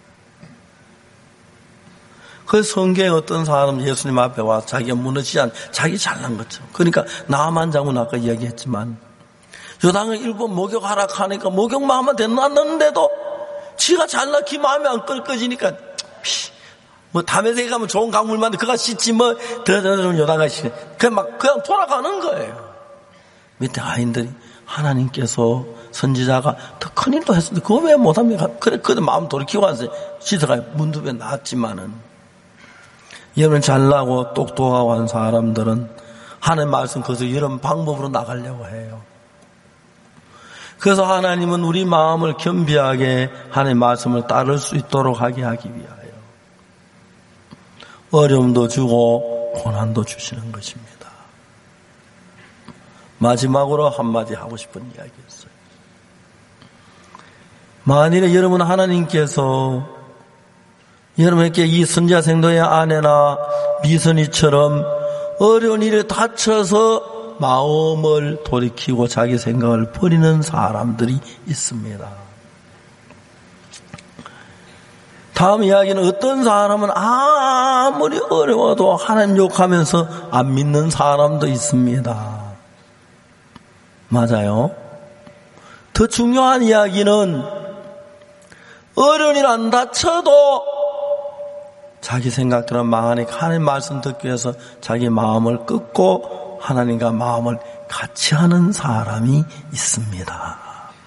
그 성경에 어떤 사람 예수님 앞에 와서 자기가 무너지지 않 자기 잘난 것처럼 그러니까 나만 장군 아까 이야기했지만 요당을 일본 목욕하라 하니까 목욕만 하면 됐는데도 지가 잘나 기 마음이 안 끓거지니까 뭐 담에 새 가면 좋은 강물만 그가 씻지 뭐 더더 좀 요다가 씻 그냥 막 그냥 돌아가는 거예요. 밑에 아인들이 하나님께서 선지자가 더 큰 일도 했었는데 그거 왜 못합니까? 그래 그래도 마음 돌이키고 와서 씻어가 문두에 나왔지만은 여러분 잘나고 똑똑하고 한 사람들은 하나님 말씀 그래서 이런 방법으로 나가려고 해요. 그래서 하나님은 우리 마음을 겸비하게 하나님 말씀을 따를 수 있도록 하게 하기 위하여 어려움도 주고 고난도 주시는 것입니다. 마지막으로 한마디 하고 싶은 이야기였어요. 만일에 여러분 하나님께서 여러분에게 이 선지자 생도의 아내나 미선이처럼 어려운 일에 다쳐서 마음을 돌이키고 자기 생각을 버리는 사람들이 있습니다. 다음 이야기는 어떤 사람은 아무리 어려워도 하나님 욕하면서 안 믿는 사람도 있습니다. 맞아요. 더 중요한 이야기는 어려운 일 안 다쳐도 자기 생각대로 망하니까 하나님 말씀 듣기 위해서 자기 마음을 끊고 하나님과 마음을 같이 하는 사람이 있습니다.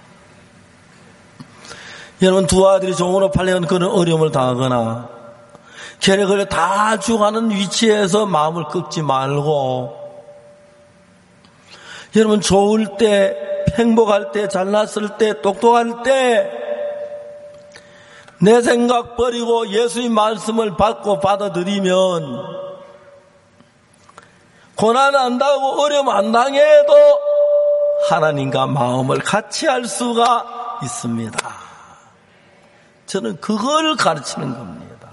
여러분 두 아들이 종으로 팔려간 그런 어려움을 당하거나 계략을 다 죽어가는 위치에서 마음을 끊지 말고 여러분 좋을 때 행복할 때 잘났을 때 똑똑할 때 내 생각 버리고 예수님 말씀을 받고 받아들이면 고난 안 당하고 어려움 안 당해도 하나님과 마음을 같이 할 수가 있습니다. 저는 그걸 가르치는 겁니다.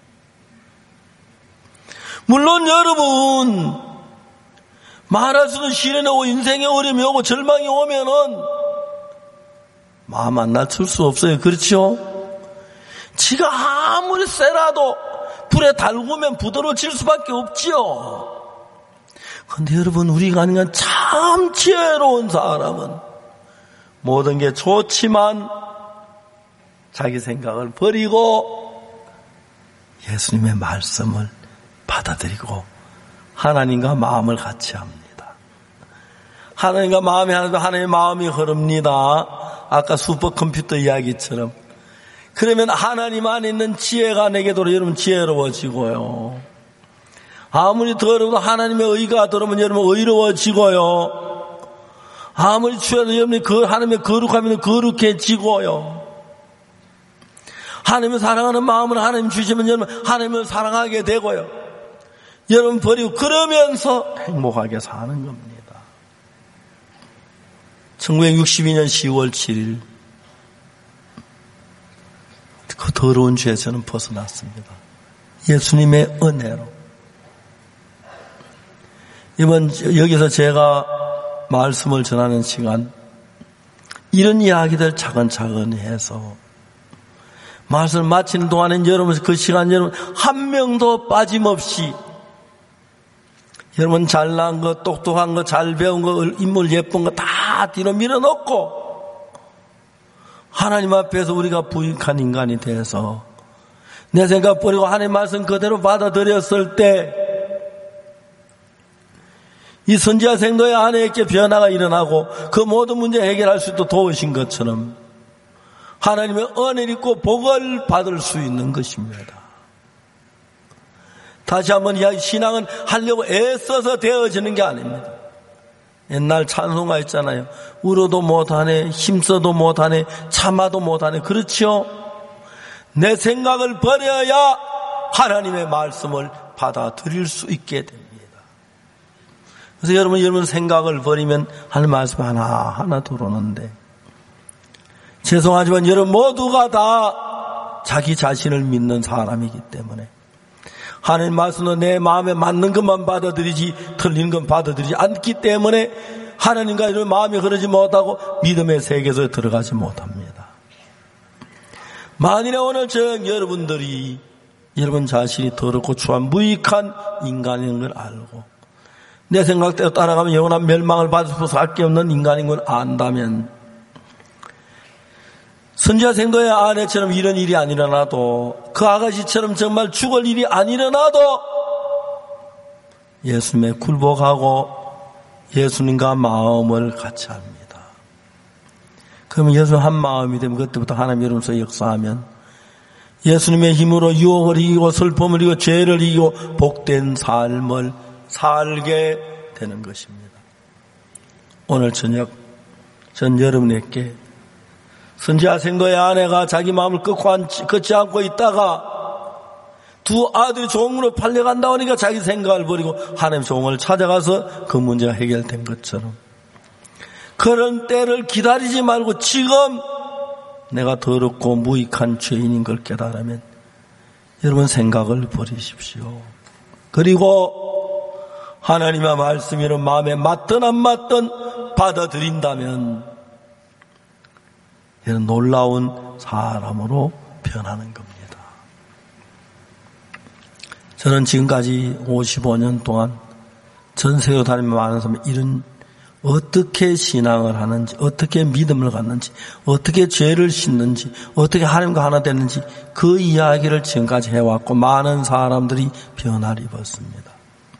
물론 여러분 말할 수는 시련이 오고 인생의 어려움이 오고 절망이 오면은 마음 안 낮출 수 없어요. 그렇죠? 지가 아무리 세라도 불에 달구면 부드러워질 수밖에 없지요. 그런데 여러분 우리가 아니면 참 지혜로운 사람은 모든 게 좋지만 자기 생각을 버리고 예수님의 말씀을 받아들이고 하나님과 마음을 같이 합니다. 하나님과 마음이 하나도 하나님의 마음이 흐릅니다. 아까 슈퍼컴퓨터 이야기처럼. 그러면 하나님 안에 있는 지혜가 내게도 여러분 지혜로워지고요. 아무리 더러워도 하나님의 의가 들어오면 여러분 의로워지고요. 아무리 추해도 여러분이 그 하나님의 거룩하면 거룩해지고요. 하나님을 사랑하는 마음을 하나님 주시면 여러분 하나님을 사랑하게 되고요. 여러분 버리고 그러면서 행복하게 사는 겁니다. 천구백육십이 년 시월 칠일 그 더러운 죄에서 저는 벗어났습니다. 예수님의 은혜로. 이번 여기서 제가 말씀을 전하는 시간 이런 이야기들 차근차근 해서 말씀을 마치는 동안엔 여러분 그 시간 여러분 한 명도 빠짐없이 여러분 잘난 거 똑똑한 거 잘 배운 거 인물 예쁜 거 다 뒤로 밀어놓고 하나님 앞에서 우리가 부익한 인간이 돼서 내 생각 버리고 하나님 말씀 그대로 받아들였을 때 이 선지자 생도의 아내에게 변화가 일어나고 그 모든 문제 해결할 수 있도록 도우신 것처럼 하나님의 은혜를 입고 복을 받을 수 있는 것입니다. 다시 한번 이야기, 신앙은 하려고 애써서 되어지는 게 아닙니다. 옛날 찬송가 있잖아요. 울어도 못하네, 힘써도 못하네, 참아도 못하네. 그렇죠? 내 생각을 버려야 하나님의 말씀을 받아들일 수 있게 됩니다. 그래서 여러분, 여러분 생각을 버리면 하나님 말씀 하나하나 들어오는데 죄송하지만 여러분 모두가 다 자기 자신을 믿는 사람이기 때문에 하나님 말씀은 내 마음에 맞는 것만 받아들이지 틀린 건 받아들이지 않기 때문에 하나님과 이런 마음이 흐르지 못하고 믿음의 세계에서 들어가지 못합니다. 만일에 오늘 저 여러분들이 여러분 자신이 더럽고 추한 무익한 인간인 걸 알고 내 생각대로 따라가면 영원한 멸망을 받을 수 밖에 없는 인간인 걸 안다면 선지자 생도의 아내처럼 이런 일이 안 일어나도, 그 아가씨처럼 정말 죽을 일이 안 일어나도 예수님에 굴복하고 예수님과 마음을 같이 합니다. 그러면 예수님 한 마음이 되면 그때부터 하나님 이름으로서 역사하면 예수님의 힘으로 유혹을 이기고 슬픔을 이기고 죄를 이기고 복된 삶을 살게 되는 것입니다. 오늘 저녁 전 여러분에게 선지자 생도의 아내가 자기 마음을 꺾지 않고 있다가 두 아들이 종으로 팔려간다 하니까 자기 생각을 버리고 하나님 종을 찾아가서 그 문제가 해결된 것처럼, 그런 때를 기다리지 말고 지금 내가 더럽고 무익한 죄인인 걸 깨달으면 여러분 생각을 버리십시오. 그리고 하나님의 말씀이 여러분 마음에 맞든 안 맞든 받아들인다면 이런 놀라운 사람으로 변하는 겁니다. 저는 지금까지 오십오 년 동안 전 세계 다니며 많은 사람이 이런 어떻게 신앙을 하는지, 어떻게 믿음을 갖는지, 어떻게 죄를 씻는지, 어떻게 하나님과 하나 됐는지 그 이야기를 지금까지 해왔고 많은 사람들이 변화를 입었습니다.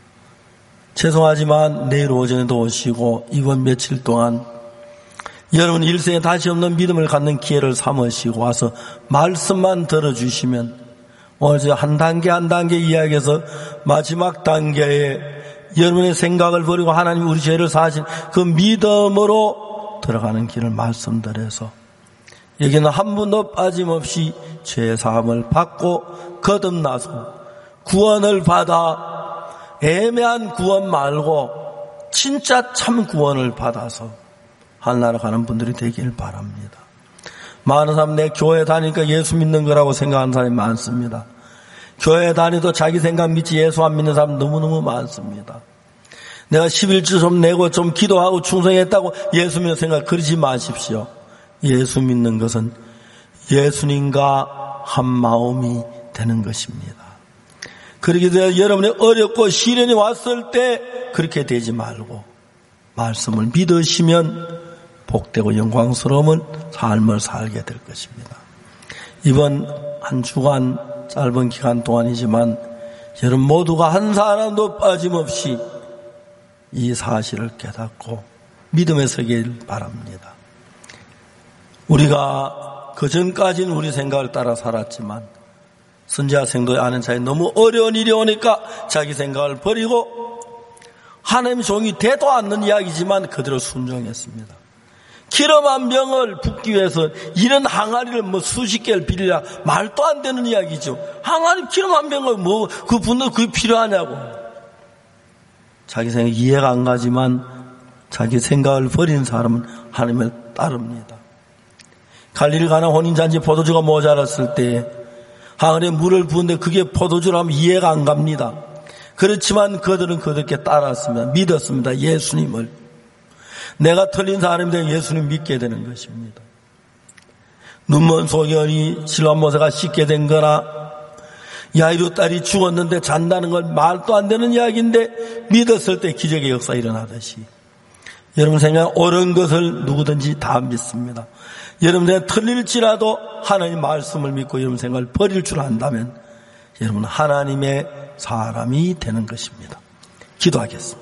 죄송하지만 내일 오전에도 오시고 이번 며칠 동안 여러분 일생에 다시 없는 믿음을 갖는 기회를 삼으시고 와서 말씀만 들어주시면 오늘 한 단계 한 단계 이야기해서 마지막 단계에 여러분의 생각을 버리고 하나님 우리 죄를 사하신 그 믿음으로 들어가는 길을 말씀드려서 여기는 한 분도 빠짐없이 죄 사함을 받고 거듭나서 구원을 받아 애매한 구원 말고 진짜 참 구원을 받아서 하늘나라 가는 분들이 되길 바랍니다. 많은 사람 내 교회 다니니까 예수 믿는 거라고 생각하는 사람이 많습니다. 교회 다니도 자기 생각 믿지 예수 안 믿는 사람 너무너무 많습니다. 내가 십일조 좀 내고 좀 기도하고 충성했다고 예수 믿는 생각 그러지 마십시오. 예수 믿는 것은 예수님과 한 마음이 되는 것입니다. 그렇게 되어 여러분의 어렵고 시련이 왔을 때 그렇게 되지 말고 말씀을 믿으시면 복되고 영광스러운 삶을 살게 될 것입니다. 이번 한 주간 짧은 기간 동안이지만 여러분 모두가 한 사람도 빠짐없이 이 사실을 깨닫고 믿음에 서길 바랍니다. 우리가 그전까지는 우리 생각을 따라 살았지만 선지자 생도의 아는 자에 너무 어려운 일이 오니까 자기 생각을 버리고 하나님 종이 되도 않는 이야기지만 그대로 순종했습니다. 기름 한 병을 붓기 위해서 이런 항아리를 뭐 수십 개를 빌리라 말도 안 되는 이야기죠. 항아리 기름 한 병을 뭐 그 붓는 그게 필요하냐고. 자기 생각 이해가 안 가지만 자기 생각을 버린 사람은 하나님을 따릅니다. 갈릴리 가나 혼인잔치 포도주가 모자랐을 때 항아리에 물을 부은데 그게 포도주라면 이해가 안 갑니다. 그렇지만 그들은 그들께 따랐습니다. 믿었습니다. 예수님을. 내가 틀린 사람이 되면 예수님 믿게 되는 것입니다. 눈먼 소년이 실로암 모세가 씻게 된 거나 야이로 딸이 죽었는데 잔다는 건 말도 안 되는 이야기인데 믿었을 때 기적의 역사 일어나듯이 여러분 생각 옳은 것을 누구든지 다 믿습니다. 여러분 내가 틀릴지라도 하나님 말씀을 믿고 여러분 생각을 버릴 줄 안다면 여러분 하나님의 사람이 되는 것입니다. 기도하겠습니다.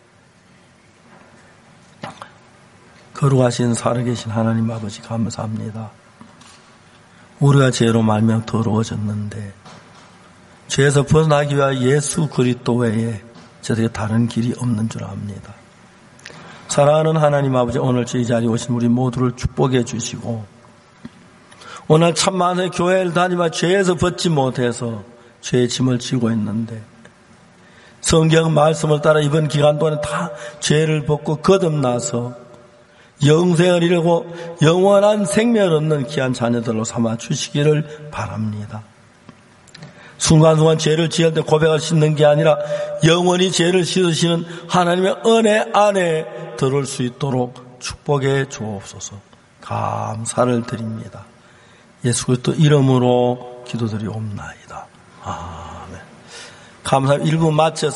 거룩하신 살아계신 하나님 아버지 감사합니다. 우리가 죄로 말미암아 더러워졌는데 죄에서 벗어나기 위하여 예수 그리스도 외에 저에게 다른 길이 없는 줄 압니다. 사랑하는 하나님 아버지 오늘 저희 자리에 오신 우리 모두를 축복해 주시고 오늘 참 많은 교회를 다니며 죄에서 벗지 못해서 죄의 짐을 지고 있는데 성경 말씀을 따라 이번 기간 동안에 다 죄를 벗고 거듭나서 영생을 이루고 영원한 생명을 얻는 귀한 자녀들로 삼아 주시기를 바랍니다. 순간순간 죄를 지을 때 고백을 씻는 게 아니라 영원히 죄를 씻으시는 하나님의 은혜 안에 들어올 수 있도록 축복해 주옵소서. 감사를 드립니다. 예수 그리스도 이름으로 기도드리옵나이다. 아멘. 감사합니다. 일 부 마쳤습니다.